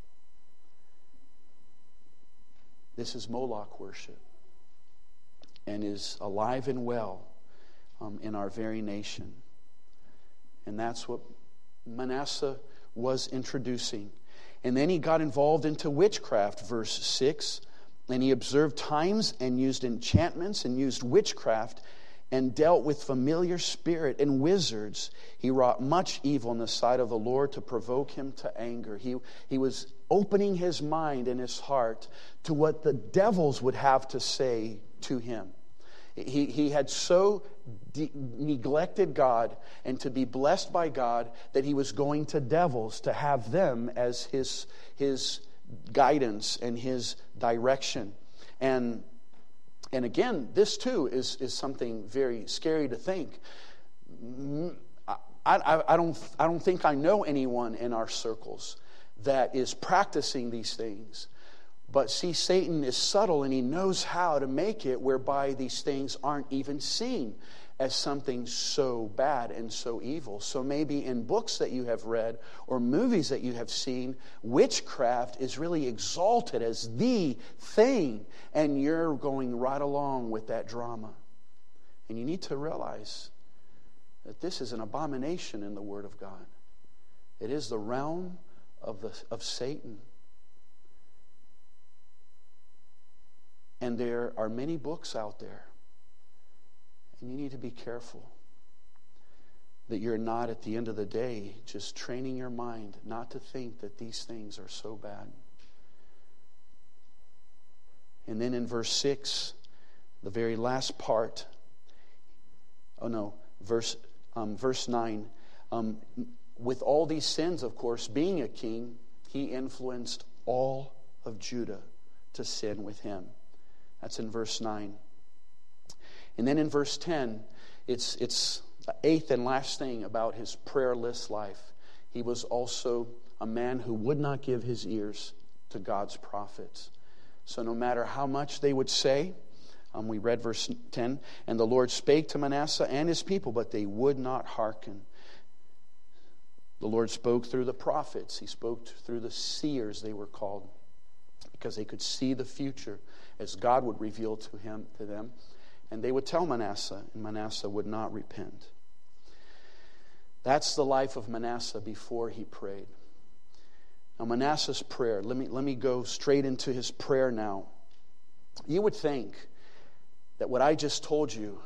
This is Moloch worship, and is alive and well um, in our very nation. And that's what Manasseh was introducing. And then he got involved into witchcraft, verse six. And he observed times and used enchantments and used witchcraft and dealt with familiar spirit and wizards. He wrought much evil in the sight of the Lord to provoke him to anger. He, he was opening his mind and his heart to what the devils would have to say to him. He, he had so de- neglected God and to be blessed by God that he was going to devils to have them as his, his guidance and his direction. And And again, this too is, is something very scary to think. I, I, I, don't, I don't think I know anyone in our circles that is practicing these things. But see, Satan is subtle and he knows how to make it whereby these things aren't even seen as something so bad and so evil. So maybe in books that you have read or movies that you have seen, witchcraft is really exalted as the thing, and you're going right along with that drama. And you need to realize that this is an abomination in the Word of God. It is the realm of the of Satan. And there are many books out there. And you need to be careful that you're not, at the end of the day, just training your mind not to think that these things are so bad. And then in verse six, the very last part, oh no, verse um, verse nine, um, with all these sins, of course, being a king, he influenced all of Judah to sin with him. That's in verse nine. And then in verse ten, it's it's the eighth and last thing about his prayerless life. He was also a man who would not give his ears to God's prophets. So no matter how much they would say, um, we read verse ten, and the Lord spake to Manasseh and his people, but they would not hearken. The Lord spoke through the prophets. He spoke through the seers, they were called, because they could see the future as God would reveal to him to them. And they would tell Manasseh, and Manasseh would not repent. That's the life of Manasseh before he prayed. Now, Manasseh's prayer, let me, let me go straight into his prayer now. You would think that what I just told you,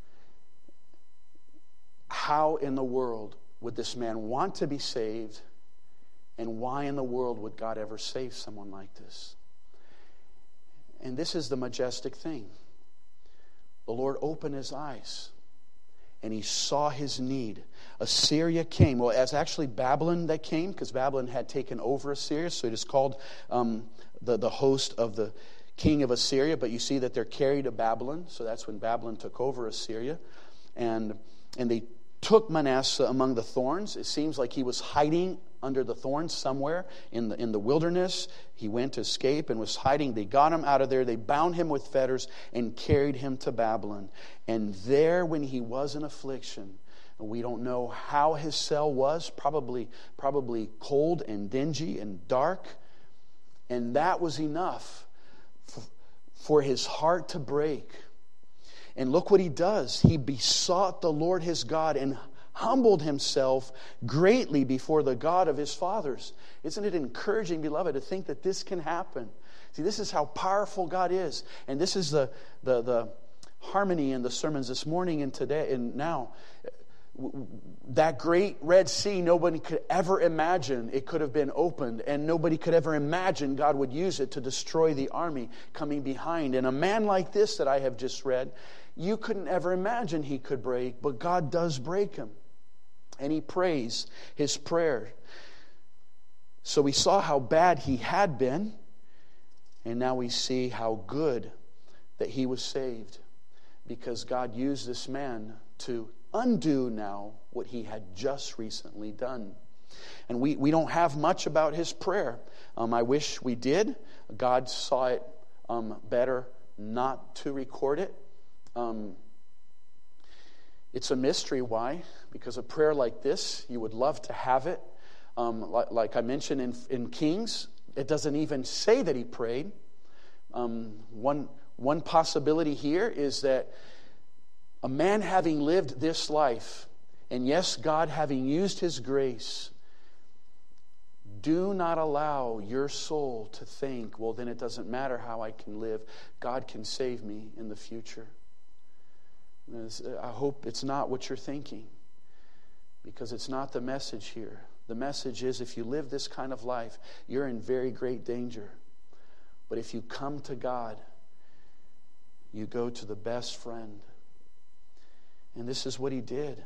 how in the world would this man want to be saved, and why in the world would God ever save someone like this? And this is the majestic thing. The Lord opened his eyes, and he saw his need. Assyria came. Well, it's actually Babylon that came, because Babylon had taken over Assyria, so it is called um, the, the host of the king of Assyria. But you see that they're carried to Babylon, so that's when Babylon took over Assyria. And, and they took Manasseh among the thorns. It seems like he was hiding under the thorns somewhere in the in the wilderness. He went to escape and was hiding. They got him out of there. They bound him with fetters and carried him to Babylon. And there, when he was in affliction, and we don't know how his cell was, probably probably cold and dingy and dark, and that was enough for, for his heart to break. And look what he does. He besought the Lord his God and humbled himself greatly before the God of his fathers. Isn't it encouraging, beloved, to think that this can happen? See, this is how powerful God is. And this is the, the, the harmony in the sermons this morning and today and now. That great Red Sea, nobody could ever imagine it could have been opened, and nobody could ever imagine God would use it to destroy the army coming behind. And a man like this that I have just read, you couldn't ever imagine he could break, but God does break him. And he prays his prayer. So we saw how bad he had been, and now we see how good that he was saved, because God used this man to undo now what he had just recently done. And we, we don't have much about his prayer. Um, I wish we did. God saw it um, better not to record it. Um, it's a mystery. Why? Because a prayer like this, you would love to have it. Um, like, like I mentioned in, in Kings, it doesn't even say that he prayed. Um, one, one possibility here is that a man having lived this life, and yes, God having used his grace, do not allow your soul to think, well, then it doesn't matter how I can live. God can save me in the future. I hope it's not what you're thinking, because it's not the message here. The message is, if you live this kind of life, you're in very great danger. But if you come to God, you go to the best friend. And this is what he did.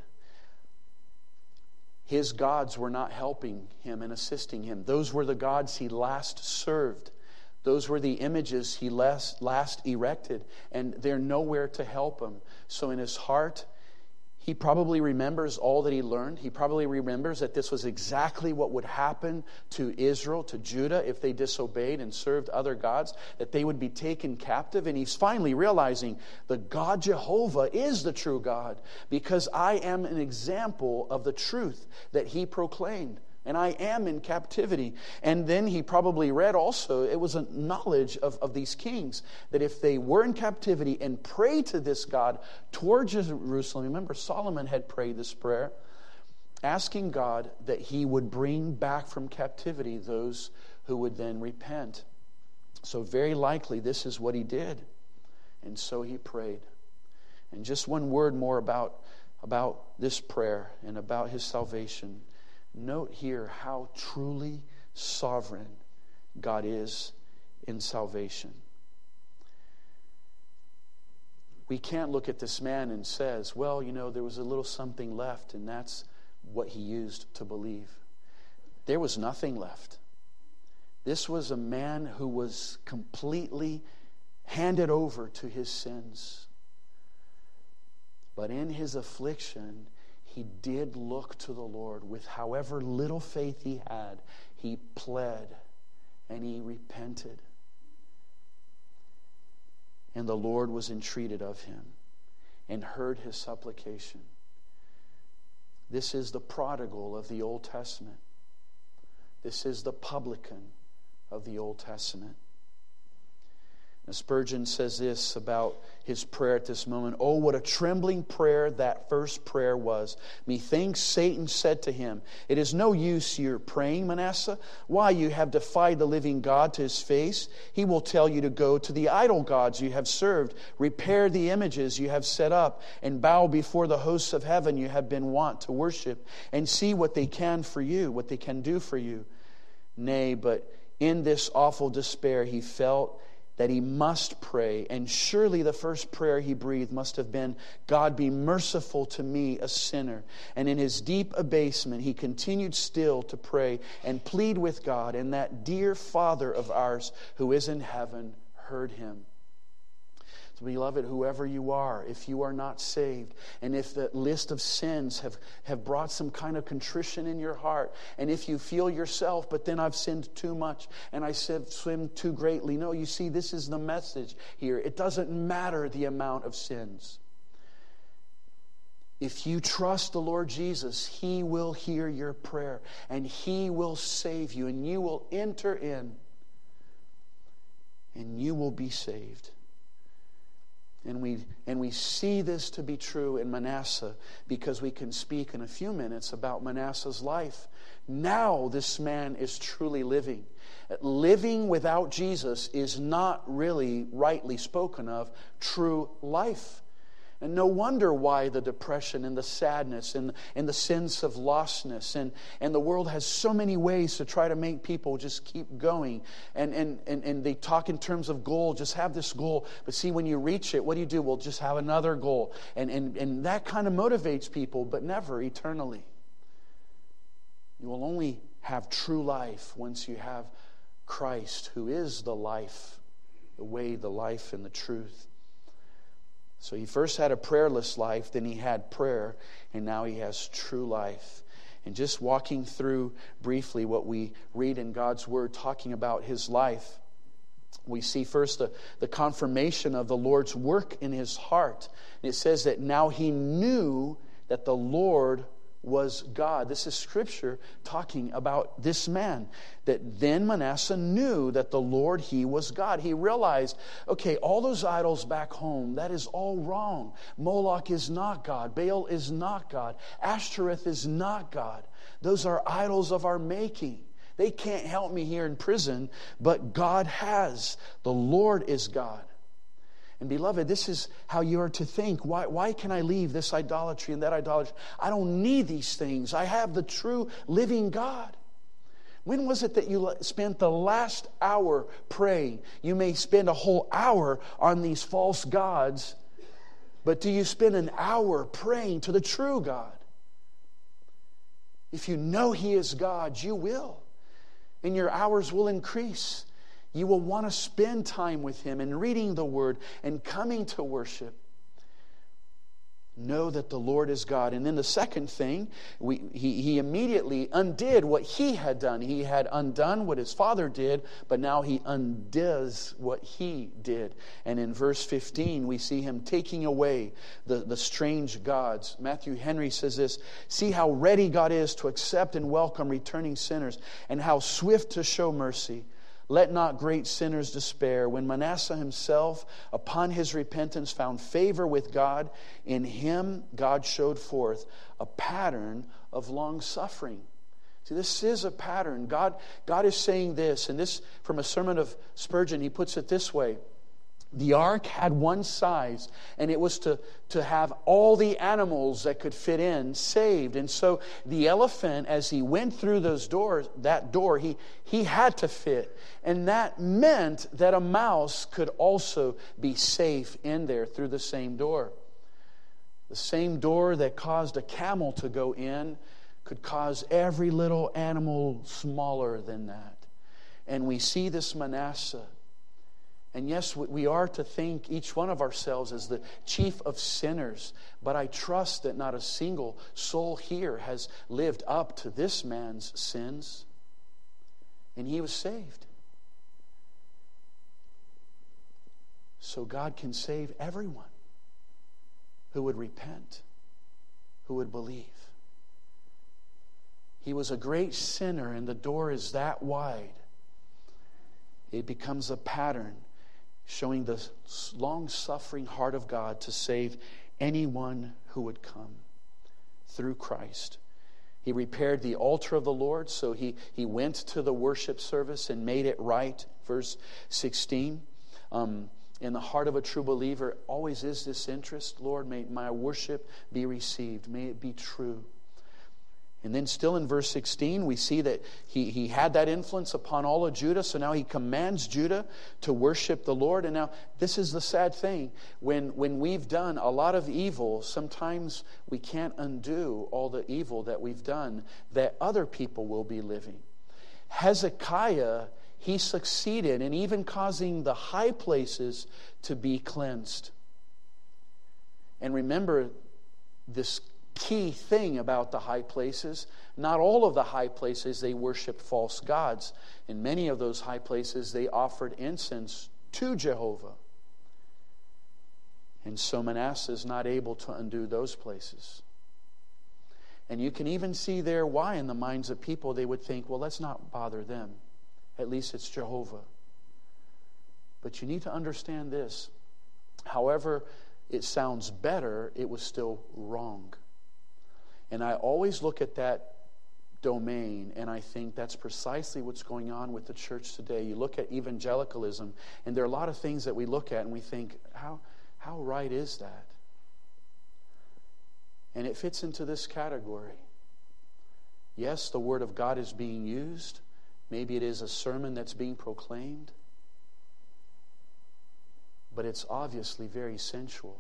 His gods were not helping him and assisting him. Those were the gods he last served. Those were the images he last, last erected. And they're nowhere to help him. So in his heart, he probably remembers all that he learned. He probably remembers that this was exactly what would happen to Israel, to Judah, if they disobeyed and served other gods, that they would be taken captive. And he's finally realizing the God Jehovah is the true God, because I am an example of the truth that he proclaimed. And I am in captivity. And then he probably read also, it was a knowledge of, of these kings, that if they were in captivity and prayed to this God toward Jerusalem, remember Solomon had prayed this prayer, asking God that he would bring back from captivity those who would then repent. So very likely this is what he did. And so he prayed. And just one word more about, about this prayer and about his salvation. Note here how truly sovereign God is in salvation. We can't look at this man and says, well, you know, there was a little something left, and that's what he used to believe. There was nothing left. This was a man who was completely handed over to his sins. But in his affliction, he did look to the Lord with however little faith he had. He pled and he repented. And the Lord was entreated of him and heard his supplication. This is the prodigal of the Old Testament. This is the publican of the Old Testament. Now, Spurgeon says this about his prayer at this moment. Oh, what a trembling prayer that first prayer was. Methinks Satan said to him, it is no use your praying, Manasseh. Why, you have defied the living God to his face. He will tell you to go to the idol gods you have served, repair the images you have set up, and bow before the hosts of heaven you have been wont to worship, and see what they can for you, what they can do for you. Nay, but in this awful despair he felt that he must pray, and surely the first prayer he breathed must have been, God, be merciful to me, a sinner. And in his deep abasement, he continued still to pray and plead with God, and that dear Father of ours who is in heaven heard him. So, beloved, whoever you are, if you are not saved, and if the list of sins have, have brought some kind of contrition in your heart, and if you feel yourself, but then I've sinned too much, and I sinned too greatly. No, you see, this is the message here. It doesn't matter the amount of sins. If you trust the Lord Jesus, He will hear your prayer, and He will save you, and you will enter in, and you will be saved. And we and we see this to be true in Manasseh, because we can speak in a few minutes about Manasseh's life. Now this man is truly living. Living without Jesus is not really rightly spoken of true life. And no wonder why the depression and the sadness and, and the sense of lostness. And, and the world has so many ways to try to make people just keep going. And, and, and, and they talk in terms of goal. Just have this goal. But see, when you reach it, what do you do? Well, just have another goal. And, and, and that kind of motivates people, but never eternally. You will only have true life, once you have Christ, who is the life, the way, the life, and the truth. So he first had a prayerless life, then he had prayer, and now he has true life. And just walking through briefly what we read in God's Word, talking about his life, we see first the, the confirmation of the Lord's work in his heart. And it says that now he knew that the Lord was God. This is Scripture talking about this man. That then Manasseh knew that the Lord, he was God. He realized, okay, all those idols back home, that is all wrong. Moloch is not God. Baal is not God. Ashtoreth is not God. Those are idols of our making. They can't help me here in prison, but God has. The Lord is God. And beloved, this is how you are to think. Why, why can I leave this idolatry and that idolatry? I don't need these things. I have the true living God. When was it that you spent the last hour praying? You may spend a whole hour on these false gods, but do you spend an hour praying to the true God? If you know He is God, you will. And your hours will increase. You will want to spend time with Him and reading the Word and coming to worship. Know that the Lord is God. And then the second thing, we, he, he immediately undid what he had done. He had undone what his father did, but now he undoes what he did. And in verse fifteen, we see him taking away the, the strange gods. Matthew Henry says this, "See how ready God is to accept and welcome returning sinners, and how swift to show mercy. Let not great sinners despair. When Manasseh himself, upon his repentance, found favor with God, in him God showed forth a pattern of long suffering." See, this is a pattern. God, God is saying this, and this from a sermon of Spurgeon, he puts it this way. The ark had one size, and it was to, to have all the animals that could fit in saved. And so the elephant, as he went through those doors, that door, he, he had to fit. And that meant that a mouse could also be safe in there through the same door. The same door that caused a camel to go in could cause every little animal smaller than that. And we see this Manasseh. And yes, we are to think each one of ourselves as the chief of sinners. But I trust that not a single soul here has lived up to this man's sins. And he was saved. So God can save everyone who would repent, who would believe. He was a great sinner, and the door is that wide. It becomes a pattern, showing the long-suffering heart of God to save anyone who would come through Christ. He repaired the altar of the Lord, so he, he went to the worship service and made it right. Verse sixteen, um, in the heart of a true believer always is this interest. Lord, may my worship be received. May it be true. And then still in verse sixteen, we see that he, he had that influence upon all of Judah. So now he commands Judah to worship the Lord. And now this is the sad thing. When, when we've done a lot of evil, sometimes we can't undo all the evil that we've done that other people will be living. Hezekiah, he succeeded in even causing the high places to be cleansed. And remember this key thing about the high places. Not all of the high places, they worshiped false gods. In many of those high places, they offered incense to Jehovah. And so Manasseh is not able to undo those places. And you can even see there why in the minds of people they would think, well, let's not bother them. At least it's Jehovah. But you need to understand this. However it sounds better, it was still wrong. And I always look at that domain and I think that's precisely what's going on with the church today. You look at evangelicalism, and there are a lot of things that we look at and we think, how, how right is that? And it fits into this category. Yes, the Word of God is being used. Maybe it is a sermon that's being proclaimed. But it's obviously very sensual.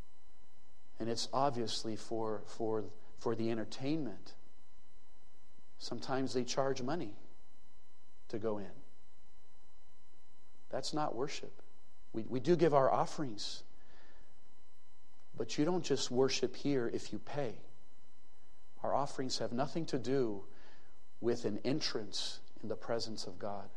And it's obviously for, for, for the entertainment. Sometimes they charge money to go in. That's not worship. We, we do give our offerings. But you don't just worship here if you pay. Our offerings have nothing to do with an entrance in the presence of God.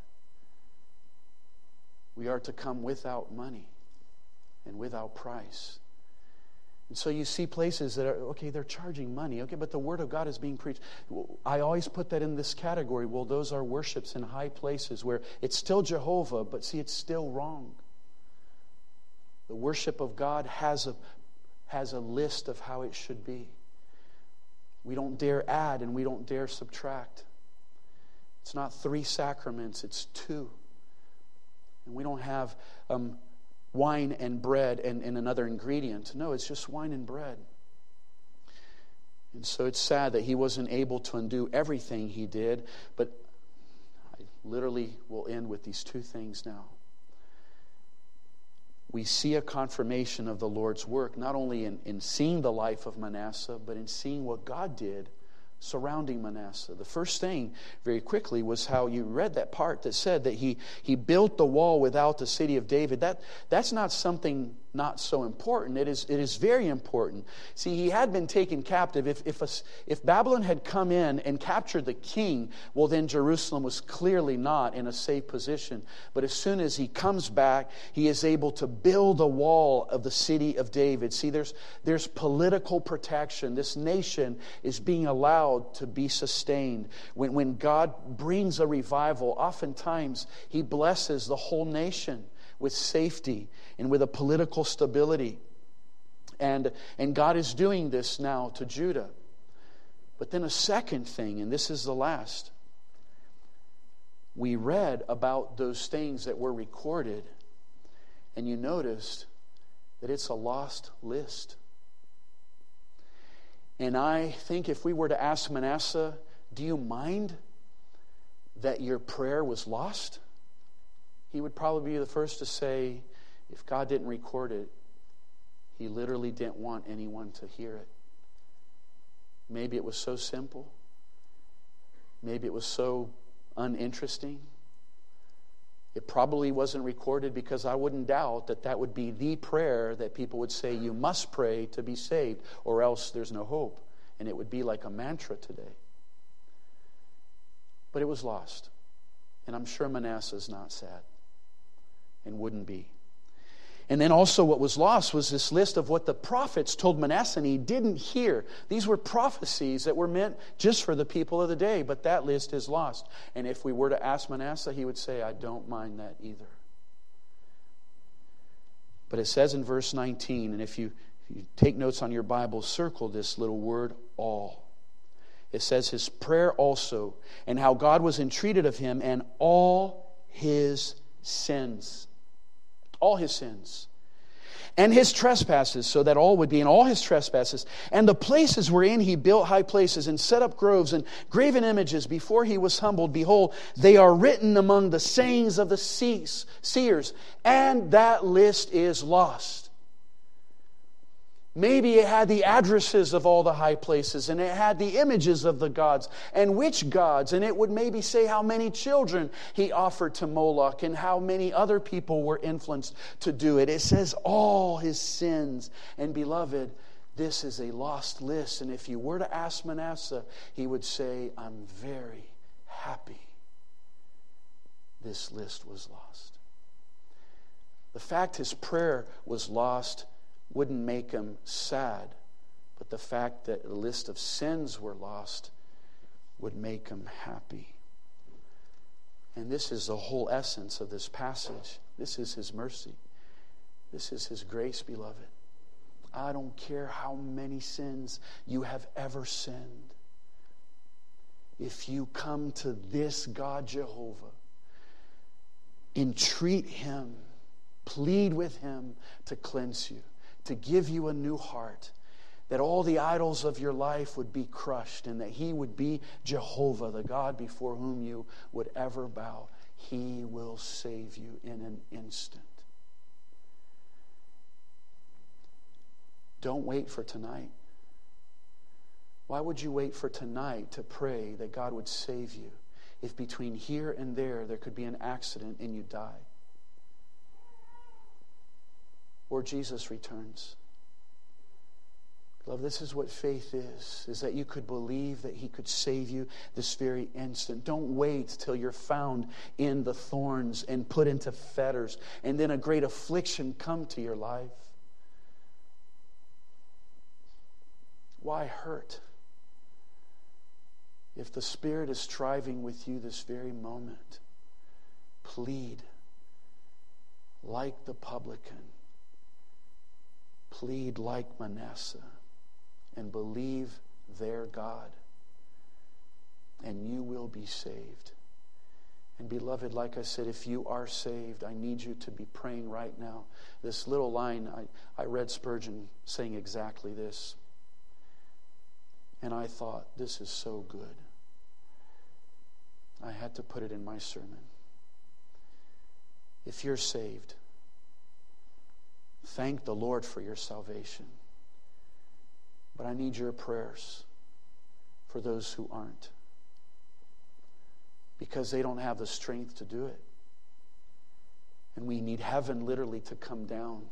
We are to come without money and without price. And so you see places that are, okay, they're charging money, okay, but the Word of God is being preached. I always put that in this category. Well, those are worships in high places where it's still Jehovah, but see, it's still wrong. The worship of God has a, has a list of how it should be. We don't dare add and we don't dare subtract. It's not three sacraments, it's two. And we don't have um, wine and bread and, and another ingredient. No, it's just wine and bread. And so it's sad that he wasn't able to undo everything he did, but I literally will end with these two things now. We see a confirmation of the Lord's work, not only in, in seeing the life of Manasseh, but in seeing what God did surrounding Manasseh. The first thing, very quickly, was how you read that part that said that he, he built the wall without the city of David. That, that's not something not so important. It is, it is very important. See, he had been taken captive. If, if, a, if Babylon had come in and captured the king, well, then Jerusalem was clearly not in a safe position. But as soon as he comes back, he is able to build a wall of the city of David. See, there's, there's political protection. This nation is being allowed to be sustained. When, when God brings a revival, oftentimes he blesses the whole nation with safety and with a political stability. And, and God is doing this now to Judah. But then a second thing, and this is the last. We read about those things that were recorded, and you noticed that it's a lost list. And I think if we were to ask Manasseh, do you mind that your prayer was lost? He would probably be the first to say, if God didn't record it, he literally didn't want anyone to hear it. Maybe it was so simple. Maybe it was so uninteresting. It probably wasn't recorded because I wouldn't doubt that that would be the prayer that people would say you must pray to be saved, or else there's no hope. And it would be like a mantra today. But it was lost. And I'm sure Manasseh's not sad. And wouldn't be. And then also what was lost was this list of what the prophets told Manasseh and he didn't hear. These were prophecies that were meant just for the people of the day, but that list is lost. And if we were to ask Manasseh, he would say, I don't mind that either. But it says in verse nineteen, and if you, if you take notes on your Bible, circle this little word, all. It says his prayer also, and how God was entreated of him, and all his sins. All his sins. And his trespasses, so that all would be in all his trespasses. And the places wherein he built high places and set up groves and graven images before he was humbled, behold, they are written among the sayings of the seers. And that list is lost. Maybe it had the addresses of all the high places, and it had the images of the gods, and which gods, and it would maybe say how many children he offered to Moloch, and how many other people were influenced to do it. It says all his sins. And beloved, this is a lost list. And if you were to ask Manasseh, he would say, I'm very happy this list was lost. The fact his prayer was lost wouldn't make him sad, but the fact that a list of sins were lost would make him happy. And this is the whole essence of this passage. This is his mercy. This is his grace, beloved. I don't care how many sins you have ever sinned. If you come to this God Jehovah, entreat him, plead with him to cleanse you, to give you a new heart, that all the idols of your life would be crushed, and that he would be Jehovah, the God before whom you would ever bow. He will save you in an instant. Don't wait for tonight. Why would you wait for tonight to pray that God would save you if between here and there there could be an accident and you die? Or Jesus returns. Love, this is what faith is, is that you could believe that He could save you this very instant. Don't wait till you're found in the thorns and put into fetters and then a great affliction come to your life. Why hurt? If the Spirit is striving with you this very moment, plead like the publican. Plead like Manasseh. And believe their God, and you will be saved. And beloved, like I said, if you are saved, I need you to be praying right now. This little line, I, I read Spurgeon saying exactly this. And I thought, this is so good. I had to put it in my sermon. If you're saved, thank the Lord for your salvation. But I need your prayers for those who aren't, because they don't have the strength to do it. And we need heaven literally to come down.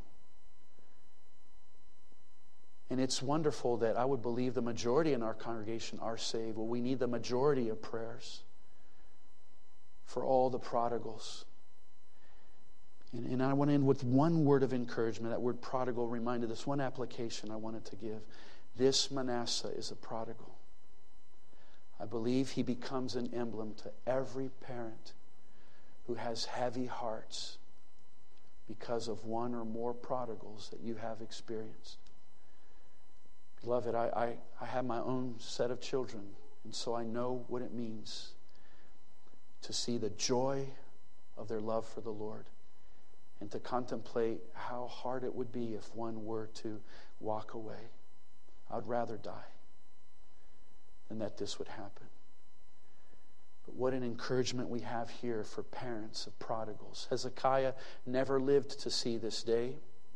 And it's wonderful that I would believe the majority in our congregation are saved. Well, we need the majority of prayers for all the prodigals. And, and I want to end with one word of encouragement. That word prodigal reminded us, one application I wanted to give. This Manasseh is a prodigal. I believe he becomes an emblem to every parent who has heavy hearts because of one or more prodigals that you have experienced. Beloved, I, I, I have my own set of children, and so I know what it means to see the joy of their love for the Lord and to contemplate how hard it would be if one were to walk away. I'd rather die than that this would happen. But what an encouragement we have here for parents of prodigals. Hezekiah never lived to see this day.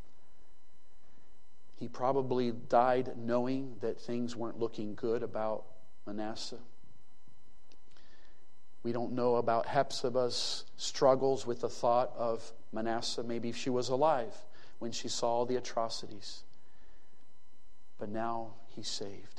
He probably died knowing that things weren't looking good about Manasseh. We don't know about Hephzibah's struggles with the thought of Manasseh. Maybe she was alive when she saw the atrocities. But now he's saved.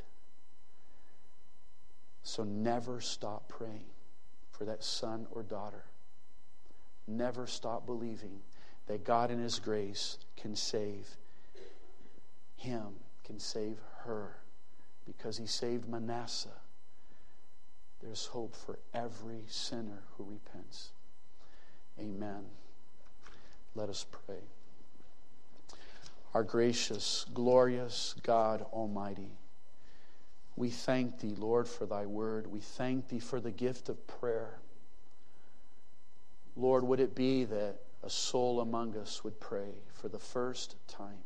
So never stop praying for that son or daughter. Never stop believing that God in His grace can save him, can save her. Because He saved Manasseh, there's hope for every sinner who repents. Amen. Let us pray. Our gracious, glorious God Almighty, we thank Thee, Lord, for Thy word. We thank Thee for the gift of prayer. Lord, would it be that a soul among us would pray for the first time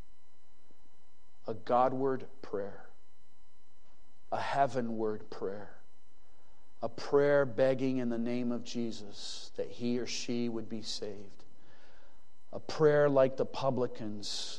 a Godward prayer, a heavenward prayer, a prayer begging in the name of Jesus that he or she would be saved. A prayer like the publicans.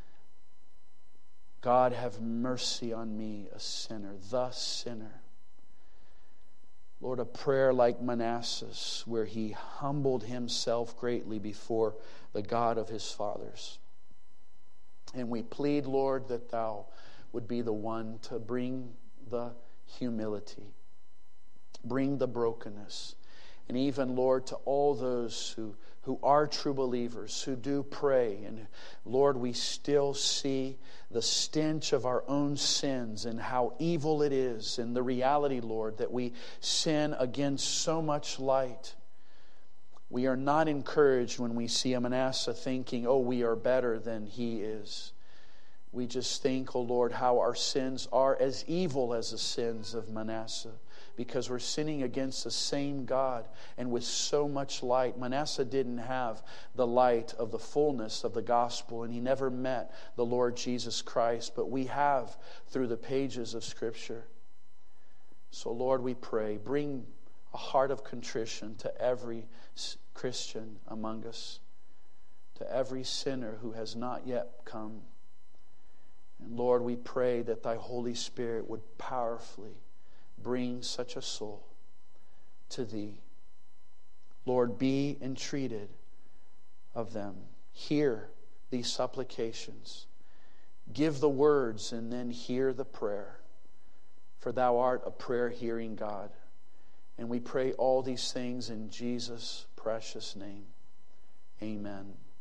God, have mercy on me, a sinner, the sinner. Lord, a prayer like Manasseh's, where he humbled himself greatly before the God of his fathers. And we plead, Lord, that Thou would be the one to bring the humility, bring the brokenness, and even, Lord, to all those who, who are true believers, who do pray. And, Lord, we still see the stench of our own sins and how evil it is, and the reality, Lord, that we sin against so much light. We are not encouraged when we see a Manasseh thinking, oh, we are better than he is. We just think, oh Lord, how our sins are as evil as the sins of Manasseh, because we're sinning against the same God and with so much light. Manasseh didn't have the light of the fullness of the gospel, and he never met the Lord Jesus Christ, but we have through the pages of Scripture. So Lord, we pray, bring a heart of contrition to every Christian among us, to every sinner who has not yet come. And Lord, we pray that thy Holy Spirit would powerfully bring such a soul to thee. Lord, be entreated of them. Hear these supplications. Give the words and then hear the prayer. For thou art a prayer-hearing God. And we pray all these things in Jesus' precious name. Amen.